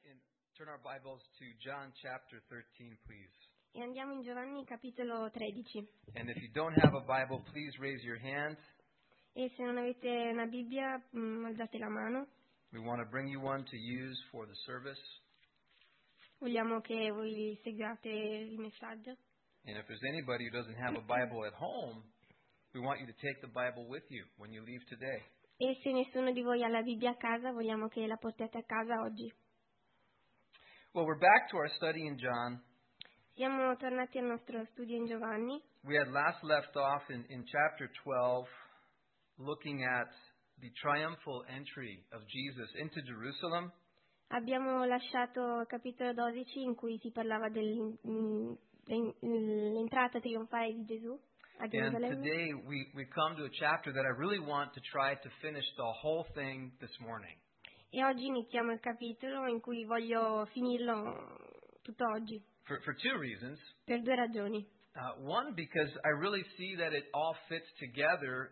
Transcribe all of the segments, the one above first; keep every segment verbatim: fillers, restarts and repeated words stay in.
and turn our Bibles to John chapter thirteen, please. E andiamo in Giovanni capitolo tredici. And if you don't have a Bible, please raise your hand. E se non avete una Bibbia, mh, alzate la mano. We want to bring you one to use for the service. Vogliamo che voi seguiate il messaggio. And if there's anybody who doesn't have a Bible at home, we want you to take the Bible with you when you leave today. E se nessuno di voi ha la Bibbia a casa, vogliamo che la portate a casa oggi. Well, we're back to our study in John. Siamo tornati al nostro studio in Giovanni. We had last left off in, in chapter twelve, looking at the triumphal entry of Jesus into Jerusalem. Abbiamo lasciato il capitolo dodici in cui si parlava dell'entrata trionfale di Gesù a And Gerusalemme. today we, we come to a chapter that I really want to try to finish the whole thing this morning. E oggi iniziamo il capitolo in cui voglio finirlo tutto oggi, For, for two reasons. per due ragioni. Uh, one, because I really see that it all fits together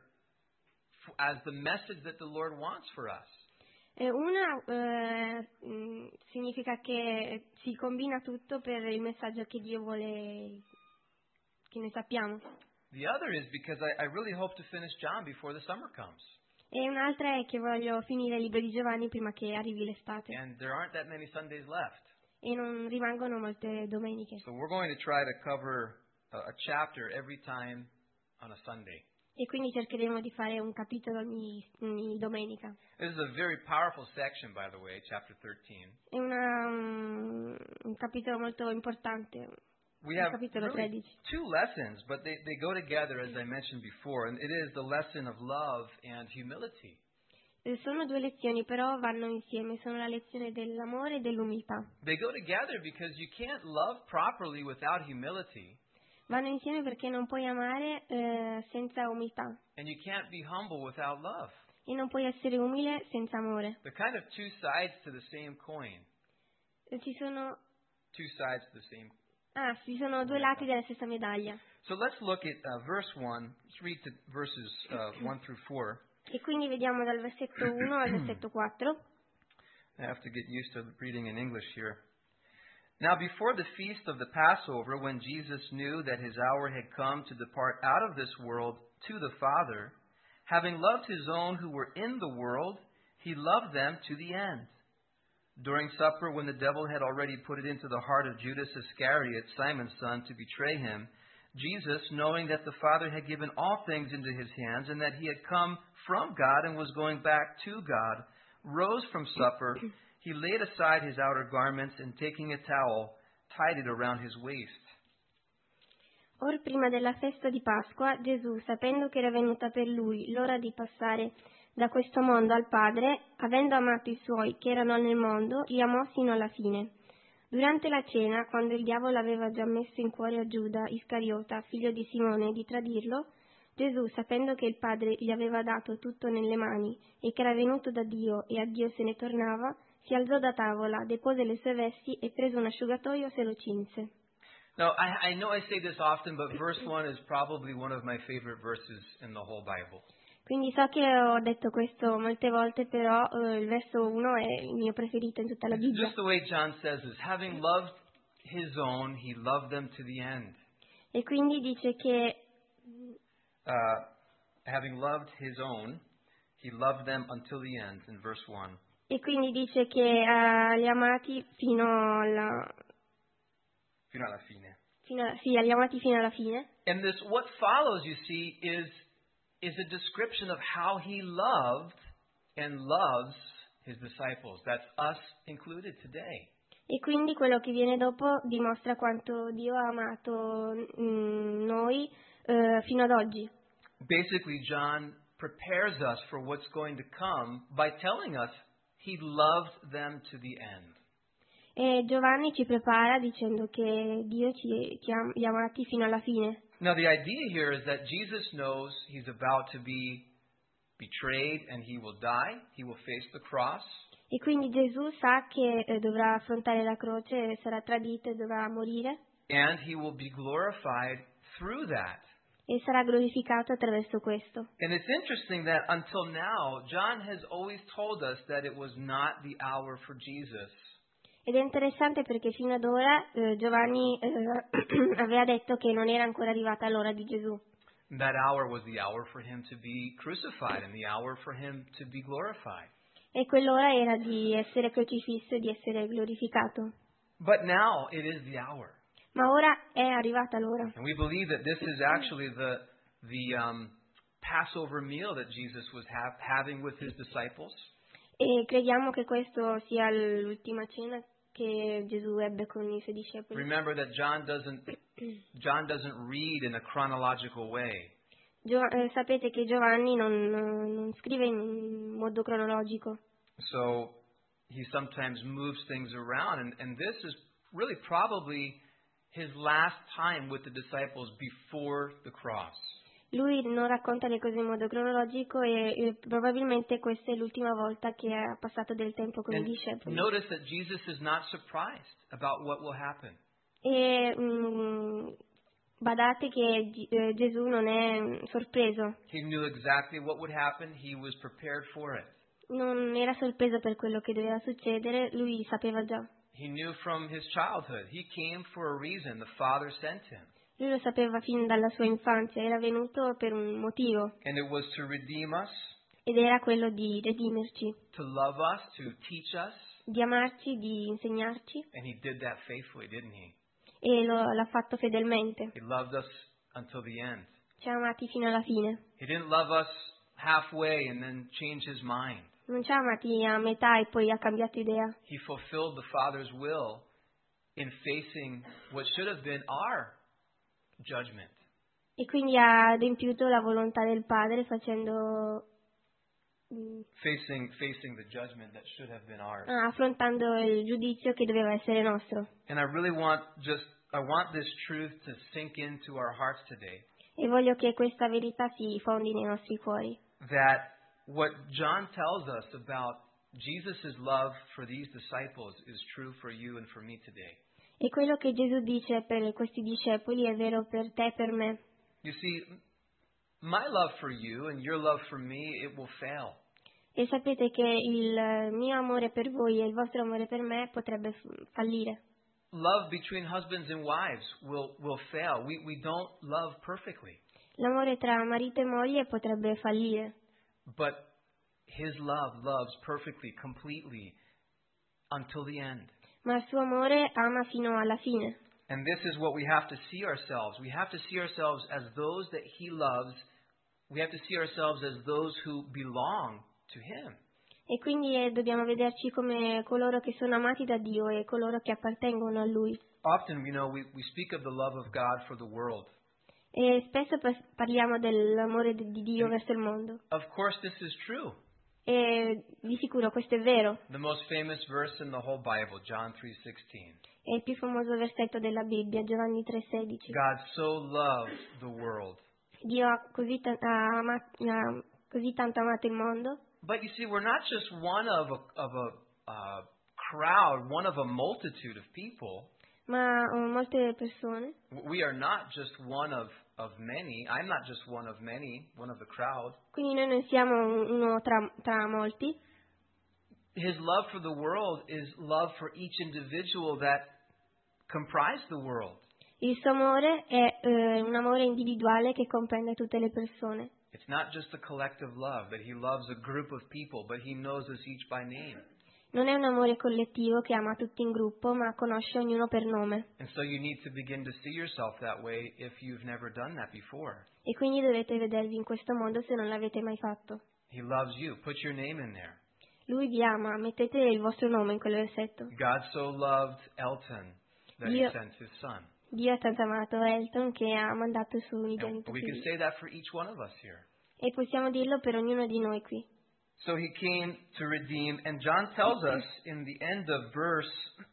f- as the message that the Lord wants for us. E una eh, mh, significa che si combina tutto per il messaggio che Dio vuole che ne sappiamo. The other is because I, I really hope to finish John before the summer comes. E un'altra è che voglio finire il libro di Giovanni prima che arrivi l'estate. And there aren't that many Sundays left. E non rimangono molte domeniche. So we're going to try to cover a, a chapter every time on a Sunday. E quindi cercheremo di fare un capitolo ogni, ogni domenica. This is a very powerful section, by the way, chapter thirteen. È una, um, un capitolo molto importante. We Il have capitolo really tredici. two lessons, but they, they go together, as I mentioned before, and it is the lesson of love and humility. Eh, Sono due lezioni, però vanno insieme. Sono la lezione dell'amore e dell'umiltà. They go together because you can't love properly without humility, Vanno insieme perché non puoi amare eh, senza umiltà. and you can't be humble without love. E non puoi essere umile senza amore. They're kind of two sides to the same coin. Eh, Ci sono, Two sides to the same. ah, ci sono due lati della stessa medaglia. So let's look at uh, verse one. Let's read the verses uh, one through four. E quindi vediamo dal versetto uno al versetto quattro. I have to get used to reading in English here. Now, before the feast of the Passover, when Jesus knew that his hour had come to depart out of this world to the Father, having loved his own who were in the world, he loved them to the end. During supper, when the devil had already put it into the heart of Judas Iscariot, Simon's son, to betray him, Jesus, knowing that the Father had given all things into his hands and that he had come from God and was going back to God, rose from supper. He laid aside his outer garments and, taking a towel, tied it around his waist. Or prima della festa di Pasqua, Gesù, sapendo che era venuta per lui l'ora di passare da questo mondo al Padre, avendo amato i suoi che erano nel mondo, li amò sino alla fine. Durante la cena, quando il diavolo aveva già messo in cuore a Giuda Iscariota, figlio di Simone, di tradirlo, Gesù, sapendo che il Padre gli aveva dato tutto nelle mani e che era venuto da Dio e a Dio se ne tornava, si alzò da tavola, depose le sue vesti e preso un asciugatoio se lo cinse. Now, I, I know I say this often, but verse one is probably one of my favorite verses in the whole Bible. Quindi so che ho detto questo molte volte, però eh, il verso uno è il mio preferito in tutta la It's Bibbia. just the way John says this. Having loved his own, he loved them to the end. E quindi dice che Uh, having loved his own, he loved them until the end, in verse one. e quindi dice che eh, li ha amati fino alla Fino alla fine. fino a- sì, li ha amati fino alla fine. And this, what follows, you see, is is a description of how he loved and loves his disciples. That's us included today. E quindi quello che viene dopo dimostra quanto Dio ha amato mm, noi eh, fino ad oggi. Basically, John prepares us for what's going to come by telling us he loved them to the end. E Giovanni ci prepara dicendo che Dio ci, ci ha, li ha amati fino alla fine. Now, the idea here is that Jesus knows he's about to be betrayed and he will die. He will face the cross. E quindi Gesù sa che eh, dovrà affrontare la croce, sarà tradito e dovrà morire And he will be glorified through that. e sarà glorificato attraverso questo. And it's interesting that until now, John has always told us that it was not the hour for Jesus. Ed è interessante perché fino ad ora eh, Giovanni eh, aveva detto che non era ancora arrivata l'ora di Gesù. That hour was the hour for him to be crucified and the hour for him to be glorified. E quell'ora era di essere crocifisso e di essere glorificato. But now it is the hour. Ma ora è arrivata l'ora. And we believe that this is actually the, the um, Passover meal that Jesus was ha- having with his disciples. E crediamo che questo sia l'ultima cena che Gesù ebbe con i suoi discepoli. Remember that John doesn't, John doesn't read in a chronological way. Gio- eh, sapete che Giovanni non, non scrive in modo cronologico. So he sometimes moves things around, and, and this is really probably his last time with the disciples before the cross. Lui non racconta le cose in modo cronologico e, e probabilmente questa è l'ultima volta che ha passato del tempo con And i discepoli. notice that Jesus is not surprised about what will happen. E mm, badate che G- eh, Gesù non è mm, sorpreso, He knew exactly what would happen. He was prepared for it. non era sorpreso per quello che doveva succedere, lui sapeva già. He knew from his childhood. He came for a reason. The Father sent him. Lui lo sapeva fin dalla sua infanzia, era venuto per un motivo And it was to redeem us, ed era quello di redimerci, to love us, to teach us. di amarci, di insegnarci And he did that faithfully, didn't he? e lo, l'ha fatto fedelmente. He loved us until the end. Ci ha amati fino alla fine. He didn't love us halfway and then change his mind. Non ci ha amati a metà e poi ha cambiato idea. He fulfilled the Father's will in facing what should have been our judgment. E quindi ha adempiuto la volontà del Padre facendo mm, Facing facing the judgment that should have been ours. ah, affrontando il giudizio che doveva essere nostro. And I really want just I want this truth to sink into our hearts today. E voglio che questa verità si fondi nei nostri cuori. That what John tells us about Jesus' love for these disciples is true for you and for me today. E quello che Gesù dice per questi discepoli è vero per te e per me. You see, my love for you and your love for me, it will fail. E sapete che il mio amore per voi e il vostro amore per me potrebbe f- fallire. Love between husbands and wives will, will fail. We, we don't love perfectly. L'amore tra marito e moglie potrebbe fallire. But his love loves perfectly, completely, until the end. Ma il suo amore ama fino alla fine. And this is what we have to see ourselves. We have to see ourselves as those that he loves. We have to see ourselves as those who belong to him. E quindi eh, dobbiamo vederci come coloro che sono amati da Dio e coloro che appartengono a Lui. Often, you know, we, we speak of the love of God for the world. E spesso pa- parliamo dell'amore di Dio verso il mondo. Of course, this is true. E di sicuro questo è vero. The most famous verse in the whole Bible, John three sixteen. È il più famoso versetto della Bibbia, Giovanni tre sedici. God so loved the world. Dio ha così, ta- ha ama- ha così tanto amato il mondo. But you see, we're not just one of a, of a uh, crowd, one of a multitude of people. Ma uh, molte persone, We are not just one of, of many. I'm not just one of many, one of the crowd. quindi noi non siamo uno tra, tra molti. His love for the world is love for each individual that comprise the world. Il suo amore è eh, un amore individuale che comprende tutte le persone. It's not just a collective love, that he loves a group of people, but he knows us each by name. Non è un amore collettivo che ama tutti in gruppo, ma conosce ognuno per nome. And so you need to begin to see yourself that way if you've never done that before. E quindi dovete vedervi in questo modo se non l'avete mai fatto. He loves you. Put your name in there. Lui vi ama, mettete il vostro nome in quel versetto. God so loved Elton that he Dio, sent his son. Dio ha tanto amato Elton che ha mandato il suo And unigenito we can figlio. say that for each one of us here. E possiamo dirlo per ognuno di noi qui. So he came to redeem, and John tells us in the end of verse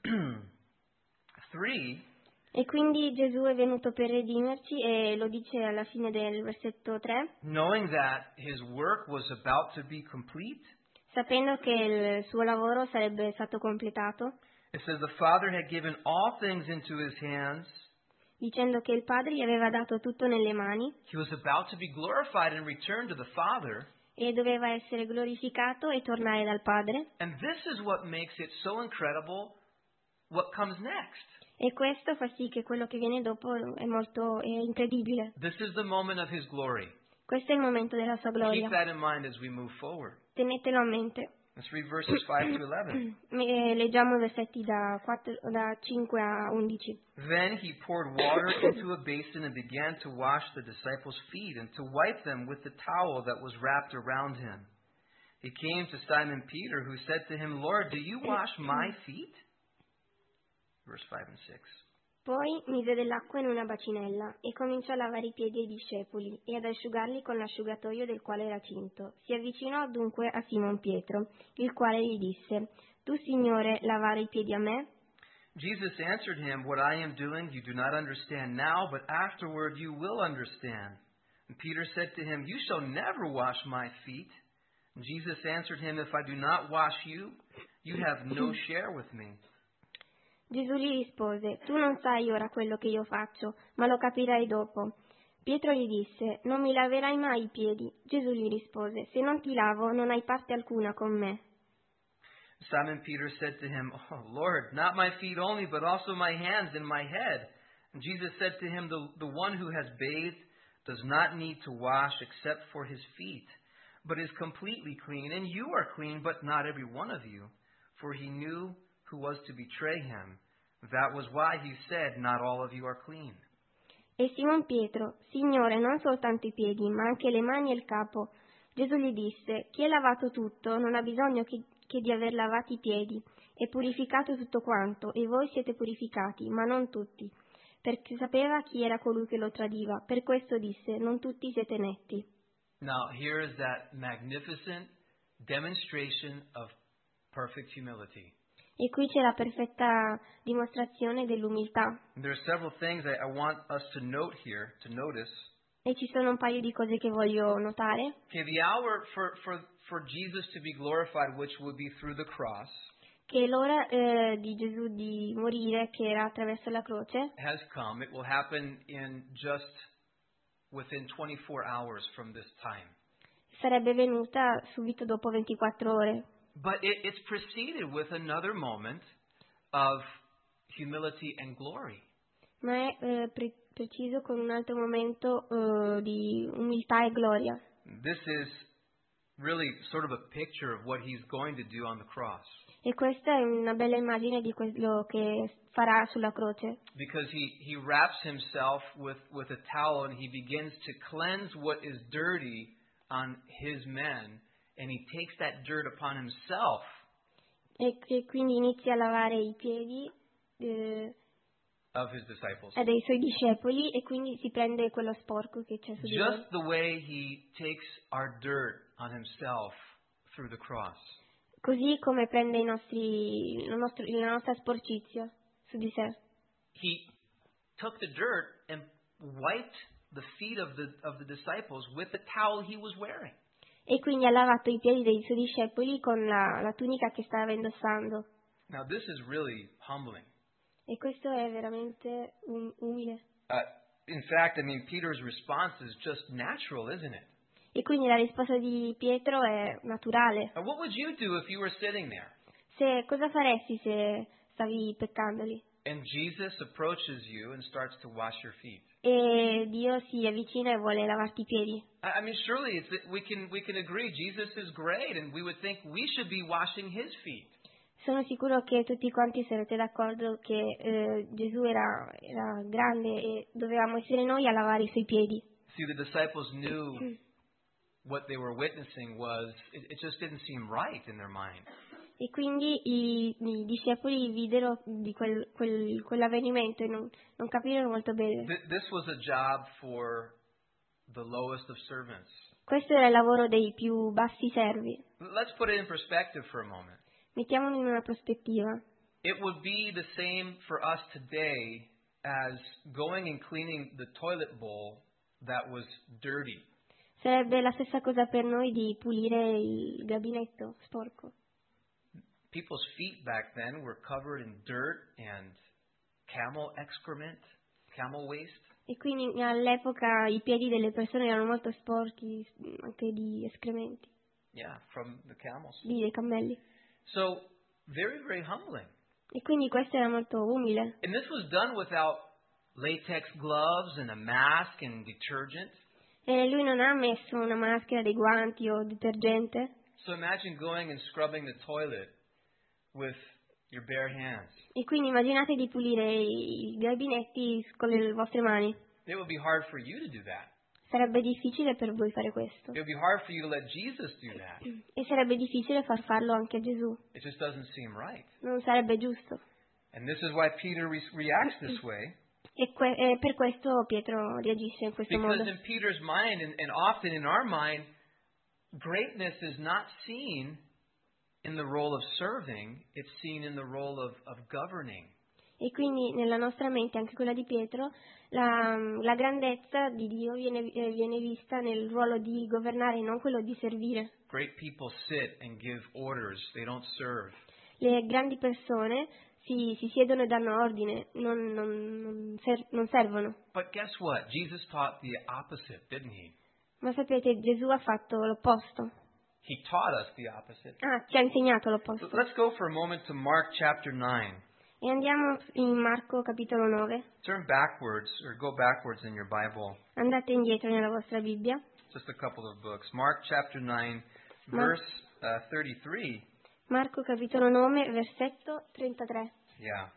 three, E quindi Gesù è venuto per redimerci e lo dice alla fine del versetto tre, knowing that his work was about to be complete. sapendo che il suo lavoro sarebbe stato completato, It says the Father had given all things into his hands. dicendo che il Padre gli aveva dato tutto nelle mani He was about to be glorified and return to the Father. e doveva essere glorificato e tornare dal Padre. And this is what makes it so incredible what comes next. E questo fa sì che quello che viene dopo è molto è incredibile. This is the moment of His glory. Questo è il momento della sua Keep gloria. that in mind as we move forward. Tenetelo a mente. Let's read verses five to eleven. Eh, Leggiamo i versetti da, quattro, da cinque a undici. Then he poured water into a basin and began to wash the disciples' feet and to wipe them with the towel that was wrapped around him. He came to Simon Peter, who said to him, Lord, do you wash my feet? Verse five and six. Poi mise dell'acqua in una bacinella e cominciò a lavare i piedi ai discepoli e ad asciugarli con l'asciugatoio del quale era cinto. Si avvicinò dunque a Simon Pietro, il quale gli disse, Tu, Signore, lavare i piedi a me? Jesus answered him, What I am doing you do not understand now, but afterward you will understand. And Peter said to him, You shall never wash my feet. And Jesus answered him, If I do not wash you, you have no share with me. Gesù gli rispose, Tu non sai ora quello che io faccio, ma lo capirai dopo. Pietro gli disse, Non mi laverai mai i piedi. Gesù gli rispose, Se non ti lavo, non hai parte alcuna con me. Simon Peter said to him, Oh, Lord, not my feet only, but also my hands and my head. And Jesus said to him, The, the one who has bathed does not need to wash except for his feet, but is completely clean. And you are clean, but not every one of you. For he knew who was to betray him. That was why he said, Not all of you are clean. E Simon Pietro, Signore, non soltanto i piedi, ma anche le mani e il capo. Gesù gli disse, Chi è lavato tutto non ha bisogno che, che di aver lavati i piedi, è purificato tutto quanto, e voi siete purificati, ma non tutti. Perché sapeva chi era colui che lo tradiva, per questo disse, Non tutti siete netti. Now, here is that magnificent demonstration of perfect humility. E qui c'è la perfetta dimostrazione dell'umiltà. There are several things I, I want us to note here, to notice. E ci sono un paio di cose che voglio notare. Okay, the hour for, for, for Jesus to be glorified, which would be through the cross, Che l'ora eh, di Gesù di morire, che era attraverso la croce, has come. It will happen in just within twenty-four hours from this time. sarebbe venuta subito dopo ventiquattro ore. But it, it's preceded with another moment of humility and glory. Ma è eh, pre- preciso con un altro momento eh, di umiltà e gloria. This is really sort of a picture of what he's going to do on the cross. E questa è una bella immagine di quello che farà sulla croce. Because he, he wraps himself with, with a towel and he begins to cleanse what is dirty on his men. And he takes that dirt upon himself. E, e quindi inizia a lavare i piedi eh, Of his disciples. dei suoi discepoli e quindi si prende quello sporco che c'è su di loro. Just the way he takes our dirt on himself through the cross. Così come prende i nostri, la, nostro, la nostra sporcizia su di sé. He took the dirt and wiped the feet of the, of the disciples with the towel he was wearing. E quindi ha lavato i piedi dei suoi discepoli con la, la tunica che stava indossando. Now this is really humbling. E questo è veramente um, umile. Uh, in fact, I mean, Peter's response is just natural, isn't it? E quindi la risposta di Pietro è naturale. Now, what would you do if you were sitting there? Se, cosa faresti se stavi peccandoli? And Jesus approaches you and starts to wash your feet. E Dio si avvicina e vuole lavarti i piedi. I I mean, surely it's, we can we can agree Jesus is great, and we would think we should be washing His feet. Sono sicuro che tutti quanti sarete d'accordo che eh, Gesù era, era grande e dovevamo essere noi a lavare i suoi piedi. See, the disciples knew what they were witnessing was it, it just didn't seem right in their mind. E quindi i, i discepoli videro di quel, quel, quell'avvenimento e non, non capirono molto bene. Th- This was a job for the lowest of servants. Questo era il lavoro dei più bassi servi. Let's put it in perspective for a moment. Mettiamolo in una prospettiva. It would be the same for us today as going and cleaning the toilet bowl that was dirty. Sarebbe la stessa cosa per noi di pulire il gabinetto sporco. People's feet back then were covered in dirt and camel excrement, camel waste. E quindi all'epoca i piedi delle persone erano molto sporchi, anche di escrementi, Yeah, from the camels. di dei cammelli. So, very, very humbling. E quindi questo era molto umile. And this was done without latex gloves and a mask and detergent. E lui non ha messo una maschera, dei guanti o detergente. So imagine going and scrubbing the toilet with your bare hands. E quindi immaginate di pulire i gabinetti con le vostre mani. It would be hard for you to do that. Sarebbe difficile per voi fare questo. It would be hard for you to let Jesus do that. E sarebbe difficile far farlo anche a Gesù. It just doesn't seem right. Non sarebbe giusto. And this is why Peter re- reacts this way. E, que- e per questo Pietro reagisce in questo Because modo. in Peter's mind, and, and often in our mind, greatness is not seen in the role of serving, it's seen in the role of, of governing. E quindi nella nostra mente, anche quella di Pietro, la, la grandezza di Dio viene, eh, viene vista nel ruolo di governare, non quello di servire. Great people sit and give orders, they don't serve. Le grandi persone si, si siedono e danno ordine, non, non, non, ser- non servono. But guess what? Jesus taught the opposite, didn't he? Ma sapete, Gesù ha fatto l'opposto. He taught us the opposite. Ah, ci ha insegnato l'opposto. Let's go for a moment to Mark chapter nine. E andiamo in Marco capitolo nove. Turn backwards, or go backwards in your Bible. Andate indietro nella vostra Bibbia. Just a couple of books. Mark chapter nine, Mar- verse uh, thirty-three. Marco capitolo nove, versetto trentatré. Yeah.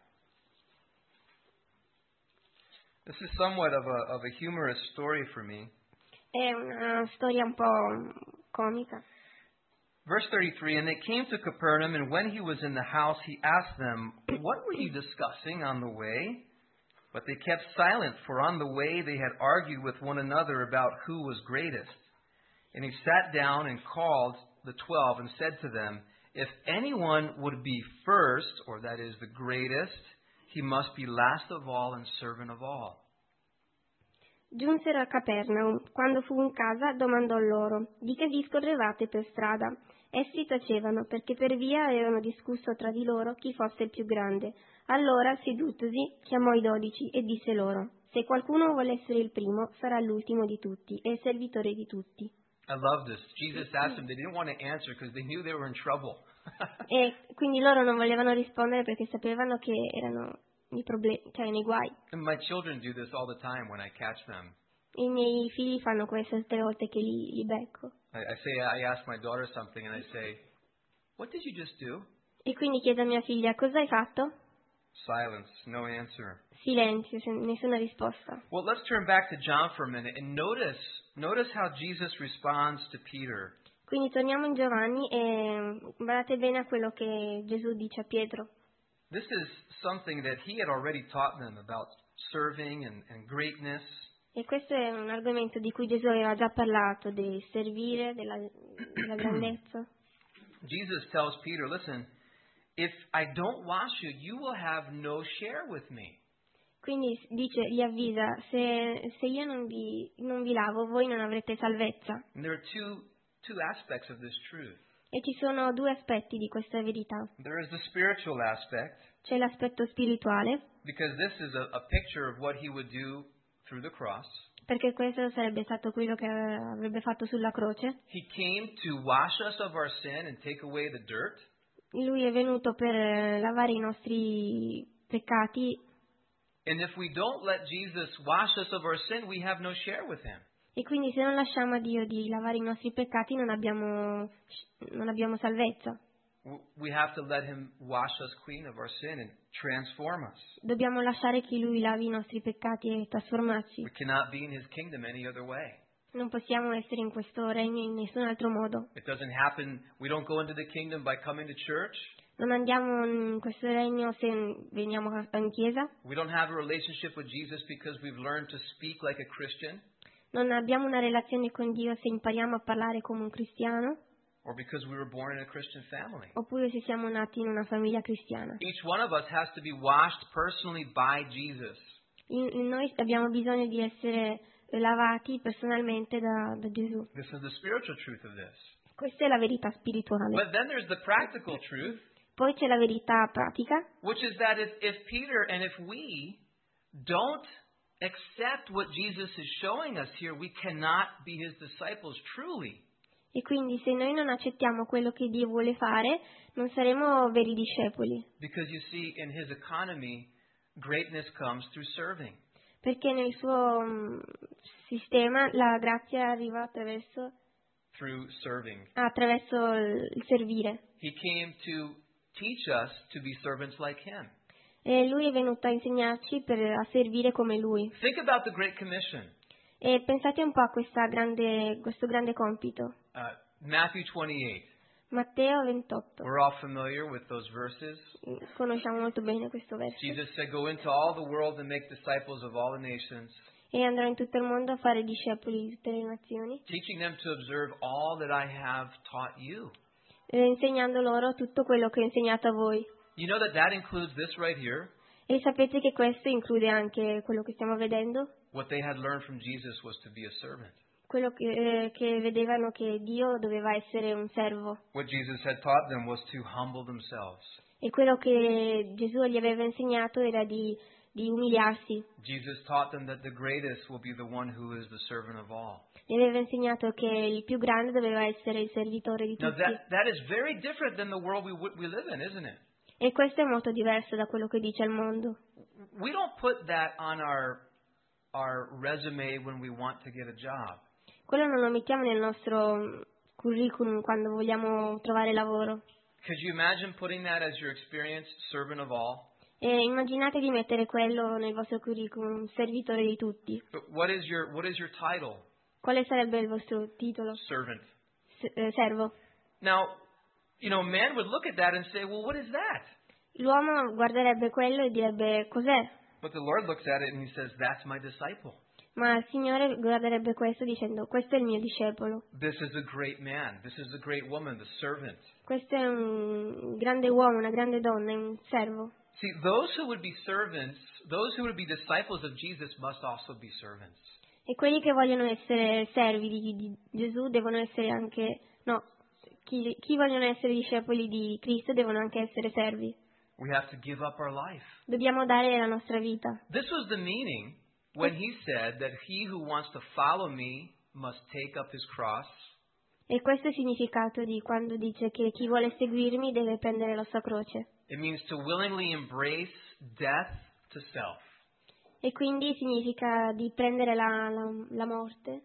This is somewhat of a, of a humorous story for me. È una storia un po' comica. Verse thirty-three, and they came to Capernaum, and when he was in the house, he asked them, what were you discussing on the way? But they kept silent, for on the way they had argued with one another about who was greatest. And he sat down and called the twelve and said to them, if anyone would be first, or that is the greatest, he must be last of all and servant of all. Giunsero a Capernaum. Quando fu in casa, domandò loro, di che discorrevate per strada? Essi tacevano, perché per via avevano discusso tra di loro chi fosse il più grande. Allora, sedutosi, chiamò i dodici e disse loro, se qualcuno vuole essere il primo, sarà l'ultimo di tutti e il servitore di tutti. I love this. Jesus asked them. They didn't want to answer because they knew they were in trouble. E quindi loro non volevano rispondere perché sapevano che erano nei problemi, cioè nei guai. And my children do this all the time when I catch them. I miei figli fanno questo tutte le volte che li, li becco. I, I say, I ask my daughter something and I say, what did you just do? E quindi chiedo a mia figlia, cosa hai fatto? Silence, no answer. Silenzio, sen- nessuna risposta. Well, let's turn back to John for a minute and notice, notice how Jesus responds to Peter. Quindi torniamo in Giovanni e guardate bene a quello che Gesù dice a Pietro. This is something that he had already taught them about serving and, and greatness. E questo è un argomento di cui Gesù aveva già parlato, del servire, della, della grandezza. Jesus tells Peter, listen, if I don't wash you, you will have no share with me. Quindi dice, gli avvisa, se, se io non vi, non vi lavo, voi non avrete salvezza. And there are two, two aspects of this truth. E ci sono due aspetti di questa verità. There is the spiritual aspect, C'è l'aspetto spirituale, because this is a, a picture of what he would do through the cross. perché questo sarebbe stato quello che avrebbe fatto sulla croce. He came to wash us of our sin and take away the dirt. Lui è venuto per lavare i nostri peccati And if we don't let Jesus wash us of our sin, we have no share with him. e quindi se non lasciamo a Dio di lavare i nostri peccati non abbiamo, non abbiamo salvezza. W- We have to let him wash us clean of our sin and transform us. Dobbiamo lasciare che Lui lavi i nostri peccati e trasformarci. We cannot be in his kingdom any other way. Non possiamo essere in questo regno in nessun altro modo. It doesn't happen, we don't go into the kingdom by coming to church. Non andiamo in questo regno se veniamo a- in chiesa. We don't have a relationship with Jesus because we've learned to speak like a Christian Non abbiamo una relazione con Dio se impariamo a parlare come un cristiano. or because we were born in a Christian family. Oppure se siamo nati in una famiglia cristiana. Each one of us has to be washed personally by Jesus. In- in noi abbiamo bisogno di essere lavati personalmente da, da Gesù. This is the spiritual truth of this. Questa è la verità spirituale. But then there's the practical truth, Poi c'è la verità pratica, which is that if, if Peter and if we don't accept what Jesus is showing us here, we cannot be his disciples truly. E quindi se noi non accettiamo quello che Dio vuole fare, non saremo veri discepoli. Because you see, in his economy, greatness comes through serving. Perché nel suo mm, sistema la grazia arriva attraverso, Through serving. attraverso il il servire. He came to teach us to be servants like him. E Lui è venuto a insegnarci per, a servire come Lui. Think about the Great Commission. E pensate un po' a questa grande, questo grande compito. Uh, Matthew twenty-eight. Matteo ventotto. We're all familiar with those verses. Conosciamo molto bene questo verso. Jesus said, "Go into all the world and make disciples of all the nations, E andrò in tutto il mondo a fare discepoli di tutte le nazioni, teaching them to observe all that I have taught you." e insegnando loro tutto quello che ho insegnato a voi. You know that that includes this right here. E sapete che questo include anche quello che stiamo vedendo? What they had learned from Jesus was to be a servant. Quello che, eh, che vedevano che Dio doveva essere un servo. What Jesus had taught them was to humble themselves. E quello che Gesù gli aveva insegnato era di, di umiliarsi. Jesus taught them that the greatest will be the one who is the servant of all. Gli aveva insegnato che il più grande doveva essere il servitore di Now tutti. that, that is very different than the world we, we live in, isn't it? E questo è molto diverso da quello che dice il mondo. We don't put that on our, our resume when we want to get a job. Quello non lo mettiamo nel nostro curriculum quando vogliamo trovare lavoro. Could you imagine putting that as your experience, servant of all? E immaginate di mettere quello nel vostro curriculum, servitore di tutti. But what is your, what is your title? Quale sarebbe il vostro titolo? Servant. S- eh, servo. Now, you know, man would look at that and say, well, what is that? L'uomo guarderebbe quello e direbbe cos'è? But the Lord looks at it and he says, that's my disciple. Ma il Signore guarderebbe questo dicendo questo è il mio discepolo. This is a great man. This is a great woman, the servant. Questo è un grande uomo, una grande donna, è un servo. See, those who would be servants, those who would be disciples of Jesus must also be servants. E quelli che vogliono essere servi di, di Gesù devono essere anche, no, chi, chi vogliono essere discepoli di Cristo devono anche essere servi. We have to give up our life. Dobbiamo dare la nostra vita. This was the meaning when he said that he who wants to follow me must take up his cross. E questo è il significato di quando dice che chi vuole seguirmi deve prendere la sua croce. It means to willingly embrace death to self. E quindi significa di prendere la, la, la morte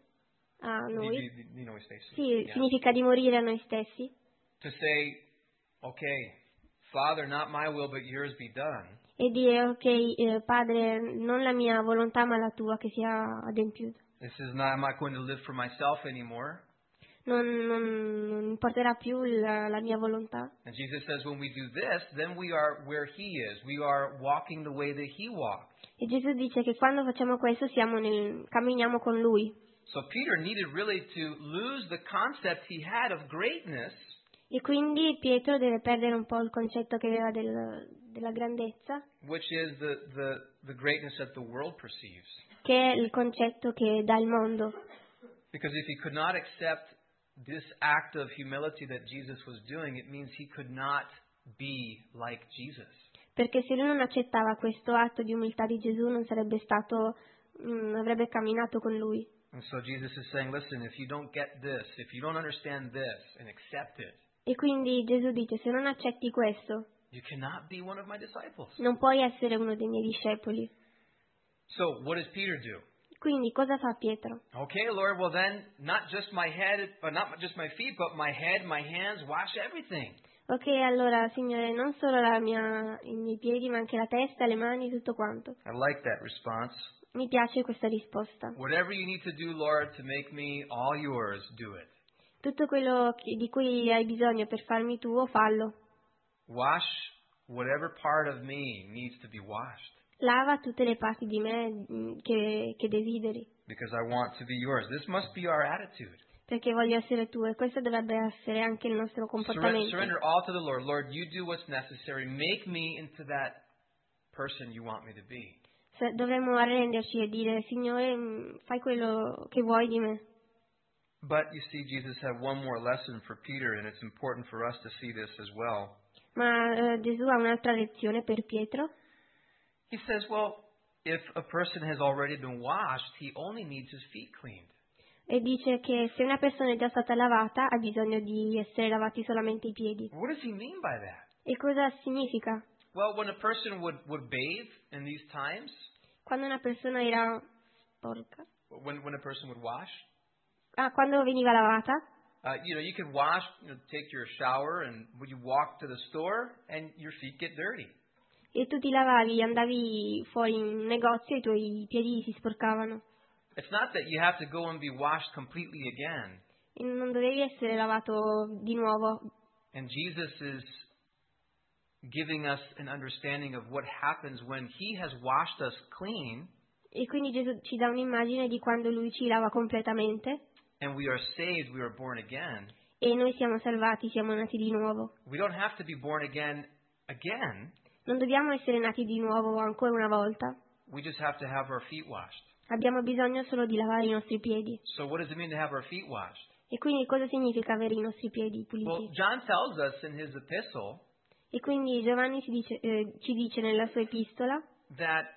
a noi. You, you, you know what Stacy? Sì, Yeah. significa di morire a noi stessi. To say, okay, Father, not my will but yours be done. E dire, ok, eh, Padre, non la mia volontà ma la tua che sia adempiuta. This is not, I'm not going to live for myself anymore. Non, non, non importerà più la, la mia volontà. And Jesus says when we do this, then we are where he is. We are walking the way that he walked. E Gesù dice che quando facciamo questo siamo nel, camminiamo con Lui. So Peter needed really to lose the concept he had of greatness E quindi Pietro deve perdere un po' il concetto che aveva del, della grandezza, which is the, the, the greatness that the world perceives. che è il concetto che dà il mondo. Because if he could not accept this act of humility that Jesus was doing, it means he could not be like Jesus. Perché se lui non accettava questo atto di umiltà di Gesù non sarebbe stato, non avrebbe camminato con lui. And so Jesus is saying, listen, if you don't get this, if you don't understand this and accept it, E quindi Gesù dice, se non accetti questo, you cannot be one of my disciples. non puoi essere uno dei miei discepoli. So what does Peter do? Quindi cosa fa Pietro? Okay, Lord, well then, not just my head, but not just my feet, but my head, my hands, wash everything. Ok, allora Signore, non solo la mia, i miei piedi, ma anche la testa, le mani, tutto quanto. I like that response. Mi piace questa risposta. Whatever you need to do, Lord, to make me all yours, do it. Tutto quello che- di cui hai bisogno per farmi tuo, fallo. Wash whatever part of me needs to be washed, Lava tutte le parti di me mm, che, che desideri, because I want to be yours. This must be our attitude. perché voglio essere tuo e questo dovrebbe essere anche il nostro Surrender, comportamento. surrender all to the Lord. Lord, you do what's necessary. Make me into that person you want me to be. Se- dovremmo arrenderci e dire, Signore, mm, fai quello che vuoi di me. But you see, Jesus had one more lesson for Peter, and it's important for us to see this as well. Ma eh, Gesù ha un'altra lezione per Pietro. He says, well, if a person has already been washed, he only needs his feet cleaned. E dice che se una persona è già stata lavata ha bisogno di essere lavati solamente i piedi. What does he mean by that? E cosa significa? Well, when a person would, would bathe in these times, Quando una persona era sporca, when, when a person would wash, ah, quando veniva lavata, uh, you know, you could wash, you know, take your shower, and when you walk to the store, and your feet get dirty. e tu ti lavavi, andavi fuori in negozio e i tuoi piedi si sporcavano. It's not that you have to go and be washed completely again. E non dovevi essere lavato di nuovo. And Jesus is giving us an understanding of what happens when He has washed us clean, E quindi Gesù ci dà un'immagine di quando Lui ci lava completamente and we are saved, we are born again. e noi siamo salvati, siamo nati di nuovo. We don't have to be born again again. Non dobbiamo essere nati di nuovo ancora una volta. We just have to have our feet washed. Abbiamo bisogno solo di lavare i nostri piedi. So what does it mean to have our feet washed? E quindi cosa significa avere i nostri piedi Well, puliti? John tells us in his epistle E quindi Giovanni ci dice, eh, ci dice nella sua epistola that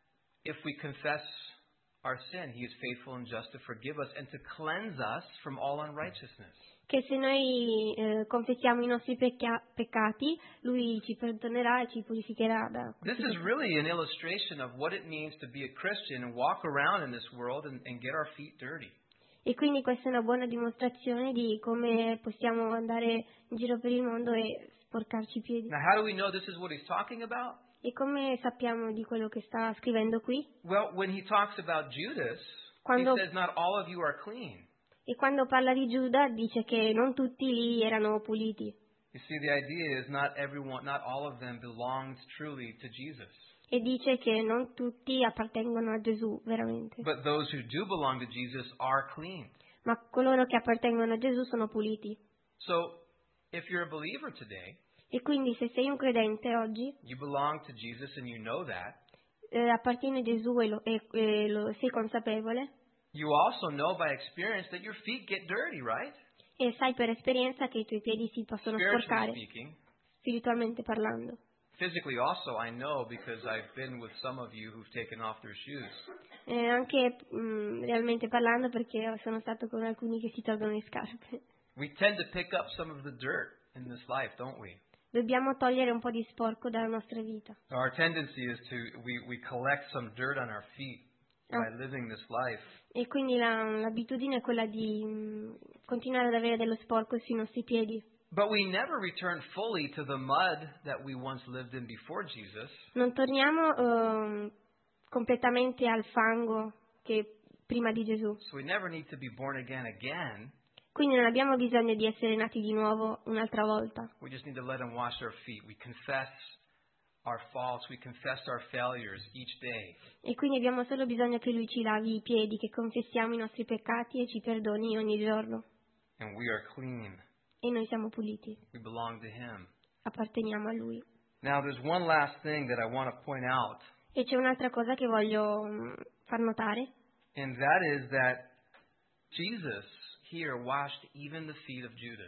if we confess our sin, He is faithful and just to forgive us and to cleanse us from all unrighteousness. che se noi eh, confessiamo i nostri pecca- peccati, Lui ci perdonerà e ci purificherà da This questi is peccati. really an illustration of what it means to be a Christian and walk around in this world and, and get our feet dirty. E quindi questa è una buona dimostrazione di come possiamo andare in giro per il mondo e sporcarci i piedi. Now, how do we know this is what he's talking about? E come sappiamo di quello che sta scrivendo qui? Well, when he talks about Judas, Quando- he says not all of you are clean. E quando parla di Giuda dice che non tutti lì erano puliti. You see, the idea is not everyone, not all of them belonged truly to Jesus. E dice che non tutti appartengono a Gesù, veramente. But those who do belong to Jesus are clean. Ma coloro che appartengono a Gesù sono puliti. So, if you're a believer today, E quindi se sei un credente oggi, you belong to Jesus and you know that, eh, appartieni a Gesù e, lo, e, e lo sei consapevole, you also know by experience that your feet get dirty, right? e sai per esperienza che i tuoi piedi si possono Spiritually sporcare, speaking. spiritualmente parlando. Physically also, I know because I've been with some of you who've taken off their shoes. E anche mh, realmente parlando perché sono stato con alcuni che si tolgono le scarpe. We tend to pick up some of the dirt in this life, don't we? Dobbiamo togliere un po' di sporco dalla nostra vita. Our tendency is to, we, we collect some dirt on our feet by living this life. E quindi la- l'abitudine è quella di mh, continuare ad avere dello sporco sui nostri piedi. But we never return fully to the mud that we once lived in before Jesus. Non torniamo ehm, completamente al fango che prima di Gesù. So we never need to be born again again. Quindi non abbiamo bisogno di essere nati di nuovo un'altra volta. We just need to let Him wash our feet. We confess our faults. We confess our failures each day. E quindi abbiamo solo bisogno che Lui ci lavi i piedi, che confessiamo i nostri peccati e ci perdoni ogni giorno. And we are clean. E noi siamo puliti, We belong to Him. apparteniamo a Lui. Now, there's one last thing that I want to point out, E c'è un'altra cosa che voglio mh, far notare, and that is that Jesus here washed even the feet of Judas.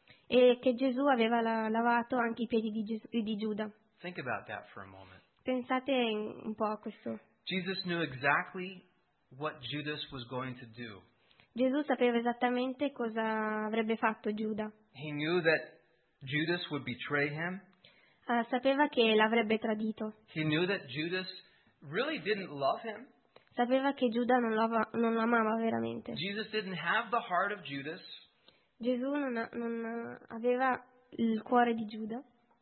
è che Gesù aveva la- lavato anche i piedi di, Gesù- di Giuda. Think about that for a moment. Pensate un po' a questo. Jesus knew exactly what Judas was going to do. Gesù sapeva esattamente cosa avrebbe fatto Giuda. He knew that Judas would betray him. Ah, sapeva che l'avrebbe tradito. He knew that Judas really didn't love him. Sapeva che Giuda non lo, ava- non lo amava veramente. Jesus didn't have the heart of Judas. Gesù non, ha- non aveva il cuore di Giuda.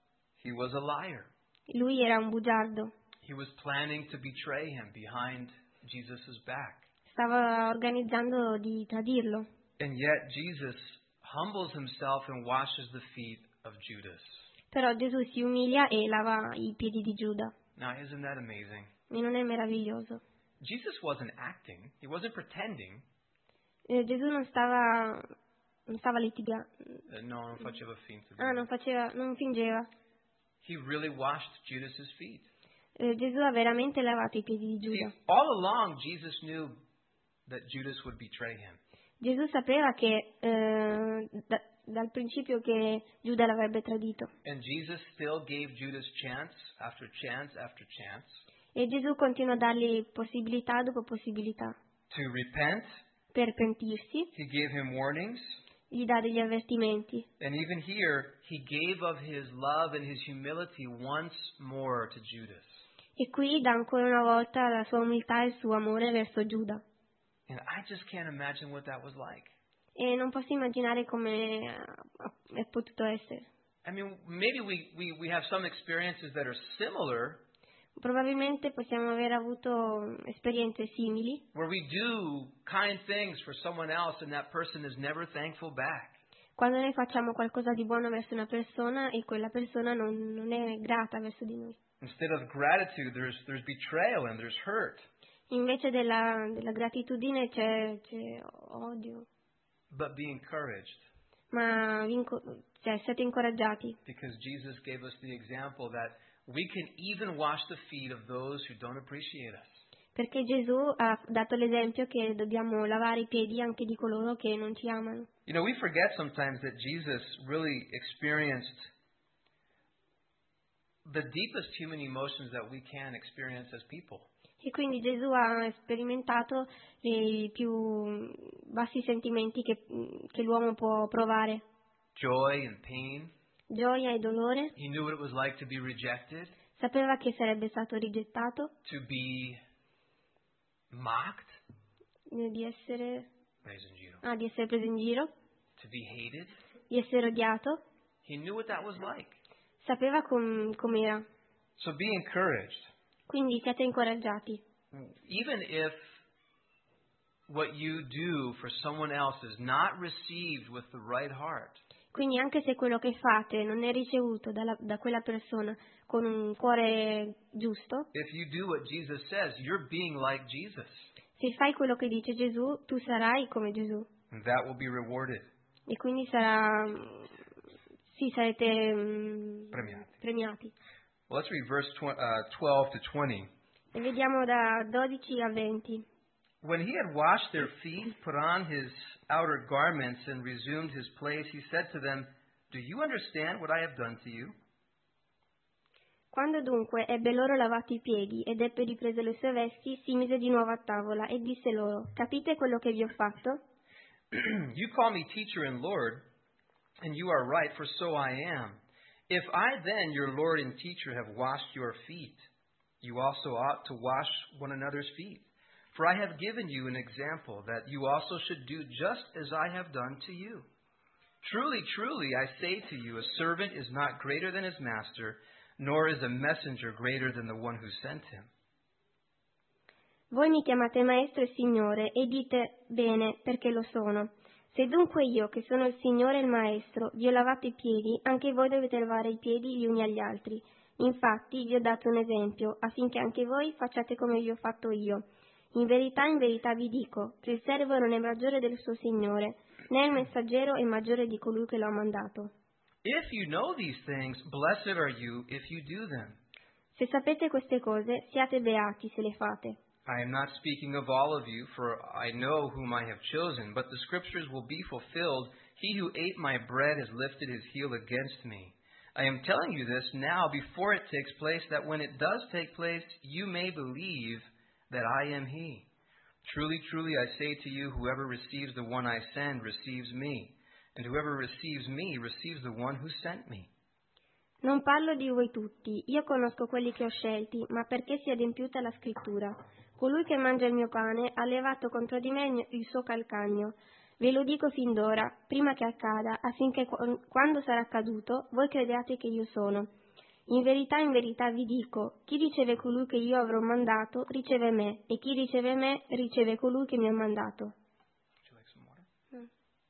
He was a liar. Lui era un bugiardo. He was planning to betray him behind Jesus' back. Stava organizzando di tradirlo. And yet Jesus humbles himself and washes the feet of Judas. Però Gesù si umilia e lava i piedi di Giuda. Now, isn't that amazing? E non è meraviglioso? Jesus wasn't acting. He wasn't pretending. Eh, Gesù non stava, non stava litigando. Uh, no, non faceva finta. di- Ah, non faceva, non fingeva. He really washed Judas's feet. Eh, Gesù ha veramente lavato i piedi di See, Giuda. all along Jesus knew that Judas would betray him. Gesù sapeva che eh, da- dal principio che Giuda l'avrebbe tradito. And Jesus still gave Judas chance after chance after chance E Gesù continua a dargli possibilità dopo possibilità to repent per pentirsi, He gave him warnings. gli dà degli avvertimenti. And even here, he gave of his love and his humility once more to Judas. E qui dà ancora una volta la sua umiltà e il suo amore verso Giuda. And I just can't imagine what that was like. E non posso immaginare come eh, è potuto essere. I mean, maybe we, we, we have some experiences that are similar, Probabilmente possiamo aver avuto esperienze simili, where we do kind things for someone else and that person is never thankful back. quando noi facciamo qualcosa di buono verso una persona e quella persona non, non è grata verso di noi. Instead of gratitude, there's, there's betrayal and there's hurt. Invece della, della gratitudine c'è, c'è odio. But be encouraged, Ma vinco- cioè, siate incoraggiati, because Jesus gave us the example that we can even wash the feet of those who don't appreciate us. perché Gesù ha dato l'esempio che dobbiamo lavare i piedi anche di coloro che non ci amano. You know, we forget sometimes that Jesus really experienced the deepest human emotions that we can experience as people. E quindi Gesù ha sperimentato i più bassi sentimenti che, che l'uomo può provare: Joy and pain. gioia e dolore. He knew what it was like to be rejected, Sapeva che sarebbe stato rigettato, to be mocked, eh, di essere, praise in giro, ah, di essere preso in giro, to be hated. di essere odiato. He knew what that was like. Sapeva com- com'era. So be encouraged. Quindi siate incoraggiati. Even if what you do for someone else is not received with the right heart, Quindi anche se quello che fate non è ricevuto dalla- da quella persona con un cuore giusto, if you do what Jesus says, you're being like Jesus, se fai quello che dice Gesù, tu sarai come Gesù. and that will be rewarded. E quindi sarà, sì, sarete mm, Premiati. premiati. Well, let's read verse tw- uh, twelve to twenty. E vediamo da dodici a venti. When he had washed their feet, put on his outer garments, and resumed his place, he said to them, "Do you understand what I have done to you?" Quando dunque ebbe loro lavato i piedi ed ebbe ripreso le sue vesti, si mise di nuovo a tavola e disse loro: Capite quello che vi ho fatto? You call me teacher and Lord, and you are right, for so I am. If I then, your Lord and teacher, have washed your feet, you also ought to wash one another's feet. For I have given you an example that you also should do just as I have done to you. Truly, truly, I say to you, a servant is not greater than his master, nor is a messenger greater than the one who sent him. Voi mi chiamate maestro e signore e dite bene perché lo sono. Se dunque io, che sono il Signore e il Maestro, vi ho lavato i piedi, anche voi dovete lavare i piedi gli uni agli altri. Infatti vi ho dato un esempio, affinché anche voi facciate come vi ho fatto io. In verità, in verità vi dico, che il servo non è maggiore del suo Signore, né il messaggero è maggiore di colui che lo ha mandato. If you know these things, blessed are you if you do them. Se sapete queste cose, siate beati se le fate. I am not speaking of all of you, for I know whom I have chosen, but the scriptures will be fulfilled. He who ate my bread has lifted his heel against me. I am telling you this now before it takes place, that when it does take place, you may believe that I am he. Truly, truly, I say to you, whoever receives the one I send receives me, and whoever receives me receives the one who sent me. Non parlo di voi tutti, io conosco quelli che ho scelti, ma perché sia adempiuta la scrittura. Colui che mangia il mio pane ha levato contro di me il suo calcagno. Ve lo dico fin d'ora, prima che accada, affinché quando sarà accaduto voi crediate che io sono. In verità, in verità vi dico, chi riceve colui che io avrò mandato, riceve me, e chi riceve me, riceve colui che mi ha mandato. Would you like some water? Mm.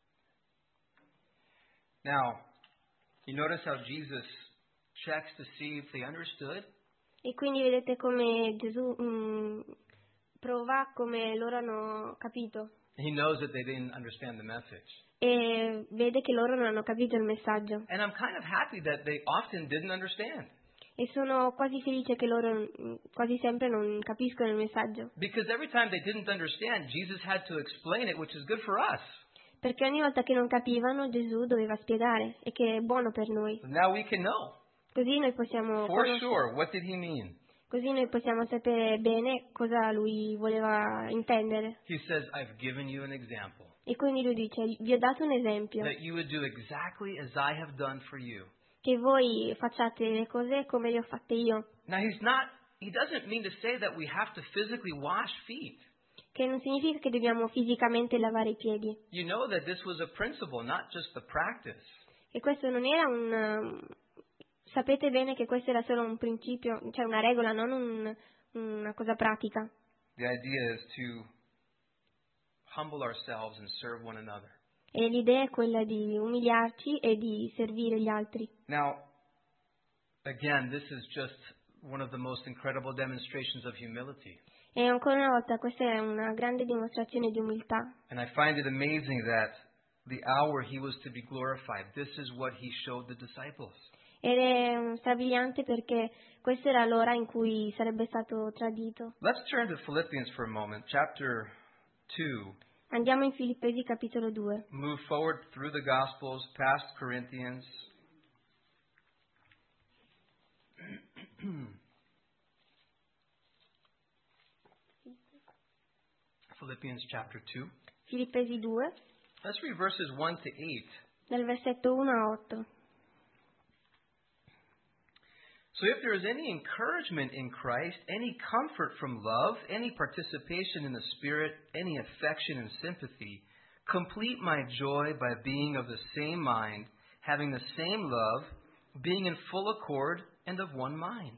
Now, you notice how Jesus checks to see if they understood? E quindi vedete come Gesù mh, prova come loro hanno capito. He knows that they didn't understand the message. E vede che loro non hanno capito il messaggio. And I'm kind of happy that they often didn't understand. E sono quasi felice che loro mh, quasi sempre non capiscono il messaggio. Because every time they didn't understand, Jesus had to explain it, which is good for us. Perché ogni volta che non capivano Gesù doveva spiegare, e che è buono per noi. Now we can know. Così noi possiamo For conoscere sure, what did he mean? Così noi possiamo sapere bene cosa lui voleva intendere. He says, I've given you an example E quindi lui dice, vi ho dato un esempio, that you would do exactly as I have done for you. che voi facciate le cose come le ho fatte io. Now, he's not, he doesn't mean to say that we have to physically wash feet. Che non significa che dobbiamo fisicamente lavare i piedi. You know that this was a principle, not just the practice. E questo non era un... Sapete bene che questo era solo un principio, cioè una regola, non un, una cosa pratica. The idea is to humble ourselves and serve one another. E l'idea è quella di umiliarci e di servire gli altri. Now, again, this is just one of the most incredible demonstrations of humility. E ancora una volta questa è una grande dimostrazione di umiltà. And I find it amazing that the hour he was to be glorified, this is what he showed the disciples. Ed è strabiliante perché questa era l'ora in cui sarebbe stato tradito. Let's turn to Philippians for a moment, chapter two. Andiamo in Filippesi capitolo due. Move forward through the Gospels, past Corinthians. Philippians chapter two. Filippesi due, Let's read verses one to eight. dal versetto uno a otto. So if there is any encouragement in Christ, any comfort from love, any participation in the Spirit, any affection and sympathy, complete my joy by being of the same mind, having the same love, being in full accord and of one mind.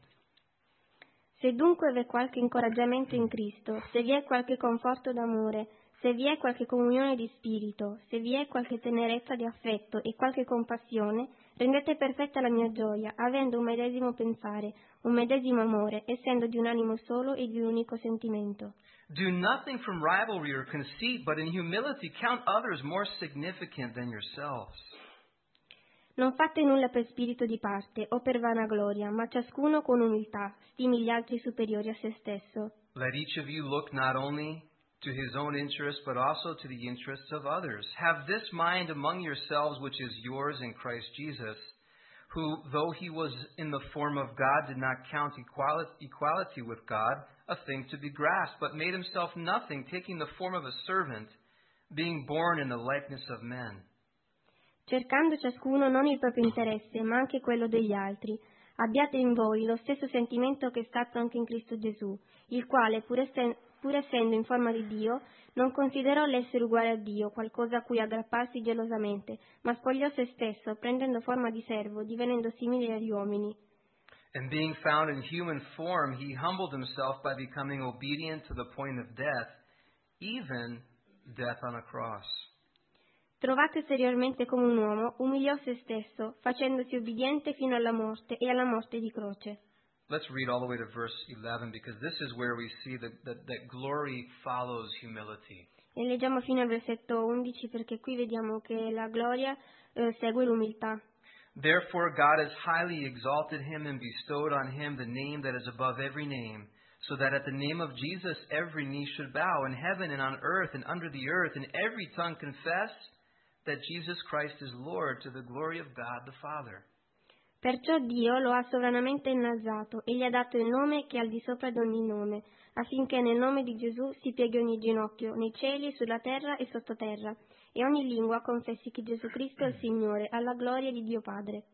Se dunque v'è qualche incoraggiamento in Cristo, se vi è qualche conforto d'amore, se vi è qualche comunione di spirito, se vi è qualche tenerezza di affetto e qualche compassione, rendete perfetta la mia gioia, avendo un medesimo pensare, un medesimo amore, essendo di un animo solo e di un unico sentimento. Do nothing from rivalry or conceit, but in humility count others more significant than yourselves. Non fate nulla per spirito di parte o per vanagloria, ma ciascuno con umiltà stimi gli altri superiori a se stesso. Let each of you look not only to his own interests, but also to the interests of others. Have this mind among yourselves, which is yours in Christ Jesus, who, though he was in the form of God, did not count equality, equality with God a thing to be grasped, but made himself nothing, taking the form of a servant, being born in the likeness of men. Cercando ciascuno non il proprio interesse, ma anche quello degli altri. Abbiate in voi lo stesso sentimento che è stato anche in Cristo Gesù, il quale, pur, essen- pur essendo in forma di Dio, non considerò l'essere uguale a Dio qualcosa a cui aggrapparsi gelosamente, ma spogliò se stesso, prendendo forma di servo, divenendo simile agli uomini. And being found in human form, he humbled himself by becoming obedient to the point of death, even death on a cross. Trovato esteriormente come un uomo, umiliò se stesso, facendosi obbediente fino alla morte e alla morte di croce. Let's read all the way to verse eleven, because this is where we see that, that, that glory follows humility. E leggiamo fino al versetto undici perché qui vediamo che la gloria eh, segue l'umiltà. Therefore God has highly exalted him and bestowed on him the name that is above every name, so that at the name of Jesus every knee should bow in heaven and on earth and under the earth, and every tongue confess that Jesus Christ is Lord, to the glory of God the Father. Perciò Dio lo ha sovranamente innalzato e gli ha dato il nome che è al di sopra di ogni nome, affinché nel nome di Gesù si pieghi ogni ginocchio, nei cieli, sulla terra e sottoterra, e ogni lingua confessi che Gesù Cristo è il Signore, alla gloria di Dio Padre.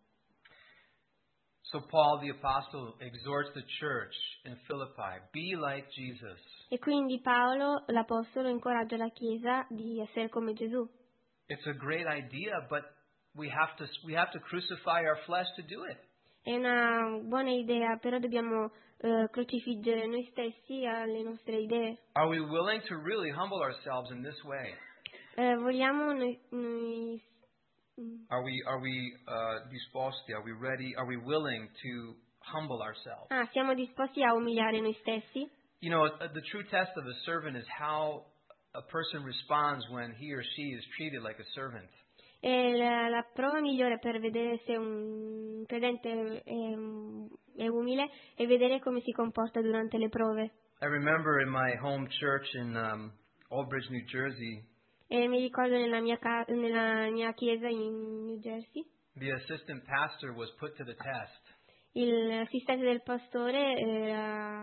So Paul the Apostle exhorts the church in Philippi, be like Jesus. E quindi Paolo, l'Apostolo, incoraggia la Chiesa di essere come Gesù. It's a great idea, but we have to we have to crucify our flesh to do it. È una buona idea, però dobbiamo eh, crocifiggere noi stessi alle nostre idee. Are we willing to really humble ourselves in this way? Eh, vogliamo noi, noi Are we are we uh, disposti? Are we ready? Are we willing to humble ourselves? ah, siamo disposti a umiliare noi stessi? You know, the true test of a servant is how a person responds when he or she is treated like a servant. E la, la prova migliore per vedere se un credente è, è umile è vedere come si comporta durante le prove. I remember in my home church in um, Old Bridge, New Jersey, E mi ricordo nella mia, ca- nella mia chiesa in New Jersey, the assistant pastor was put to the test. il- l'assistente del pastore era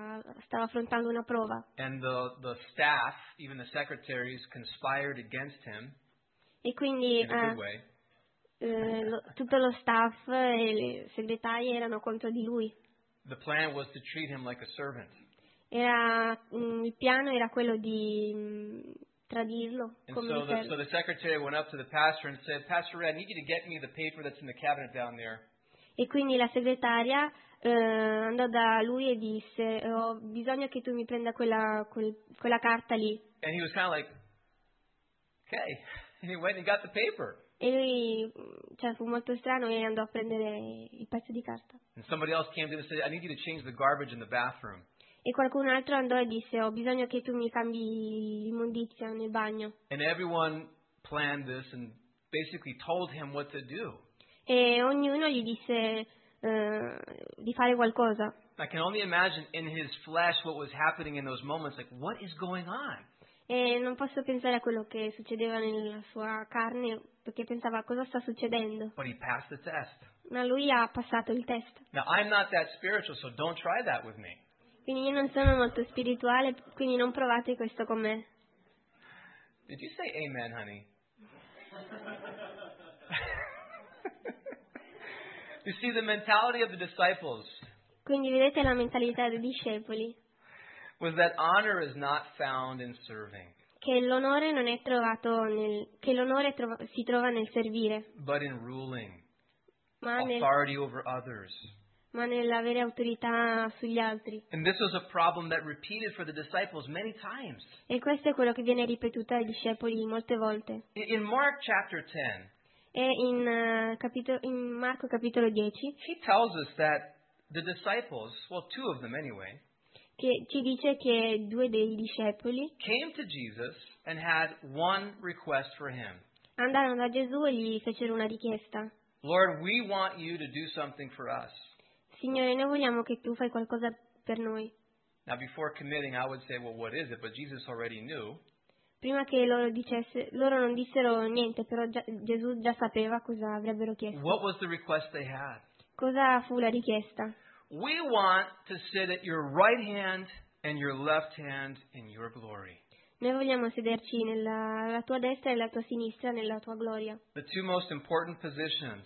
stava affrontando una prova. And the, the staff, even the secretaries, conspired against him E quindi in a good eh, way. eh, lo- tutto lo staff e le segretarie erano contro di lui. The plan was to treat him like a servant. Era, mm, il piano era quello di mm, tradirlo And come so un the, servo. so the secretary went up to the pastor and said, Pastor Ray, I need you to get me the paper that's in the cabinet down there. E quindi la segretaria eh, andò da lui e disse: ho bisogno che tu mi prenda quella, quel- quella carta lì. And he was kind of like, okay. And he went and got the paper. E lui, cioè, fu molto strano e andò a prendere il pezzo di carta. And somebody else came to him and said, I need you to change the garbage in the bathroom. E qualcun altro andò e disse: ho bisogno che tu mi cambi l'immondizia nel bagno. And everyone planned this and basically told him what to do. E ognuno gli disse eh, di fare qualcosa. I can only imagine in his flesh what was happening in those moments. Like, what is going on? E non posso pensare a quello che succedeva nella sua carne, perché pensava: cosa sta succedendo? But he passed the test. Ma lui ha passato il test. Now, I'm not that spiritual, so don't try that with me. Quindi io non sono molto spirituale, quindi non provate questo con me. Did you say amen, honey? You see, the mentality of the disciples Quindi vedete la mentalità dei discepoli, was that honor is not found in serving, che l'onore non è trovato nel, che l'onore trova- si trova nel servire, but in ruling, ma, nel, authority over others. ma nell'avere autorità sugli altri. And this was a problem that repeated for the disciples many times. E questo è quello che viene ripetuto ai discepoli molte volte. In in Mark chapter ten, E in, eh, capito- in Marco capitolo dieci, he tells us that the disciples, well, two of them anyway, che ci dice che due dei discepoli came to Jesus and had one request for him. andarono da Gesù e gli fecero una richiesta. Lord, we want you to do something for us. Signore, noi vogliamo che tu fai qualcosa per noi. Now, before committing, I would say, well, what is it? But Jesus already knew. Prima che loro dicesse, loro non dissero niente, però già- Gesù già sapeva cosa avrebbero chiesto. What was the request they had? Cosa fu la richiesta? We want to sit at your right hand and your left hand in your glory. Noi vogliamo sederci nella alla tua destra e alla tua sinistra nella tua gloria. The two most important positions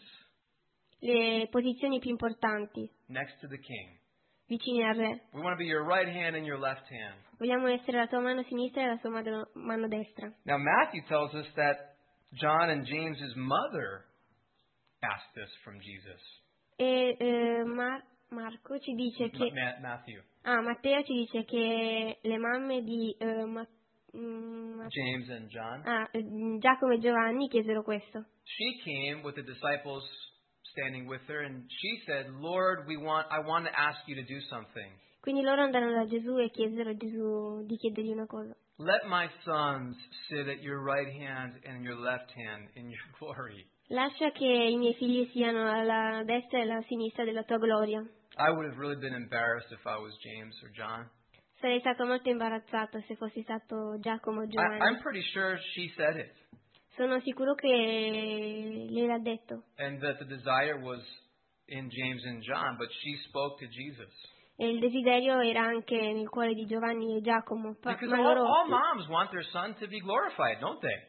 Le posizioni più importanti, next to the king. vicine al re. We want to be your right hand and your left hand. Vogliamo essere la tua mano sinistra e la tua mano, mano destra. Now, Matthew tells us that John and James's mother asked this from Jesus. E eh, Mar- Marco ci dice che... Ma- Matthew. Ah, Matteo ci dice che le mamme di eh, Ma- mm, Ma- James and John. ah, eh, Giacomo e Giovanni chiesero questo. She came with the disciples standing with her, and she said, Lord, we want, I want to ask you to do something. Quindi loro andarono da Gesù e chiesero a Gesù di chiedergli una cosa. Let my sons sit at your right hand and your left hand in your glory. Lascia che i miei figli siano alla destra e alla sinistra della tua gloria. I would have really been embarrassed if I was James or John. Sarei stato molto imbarazzato se fossi stato Giacomo o I, Giovanni. I'm pretty sure she said it, Sono sicuro che gliel'ha detto. and that the desire was in James and John, but she spoke to Jesus. E il desiderio era anche nel cuore di Giovanni e Giacomo. Pa- Because ma all, loro, all moms want their son to be glorified, don't they?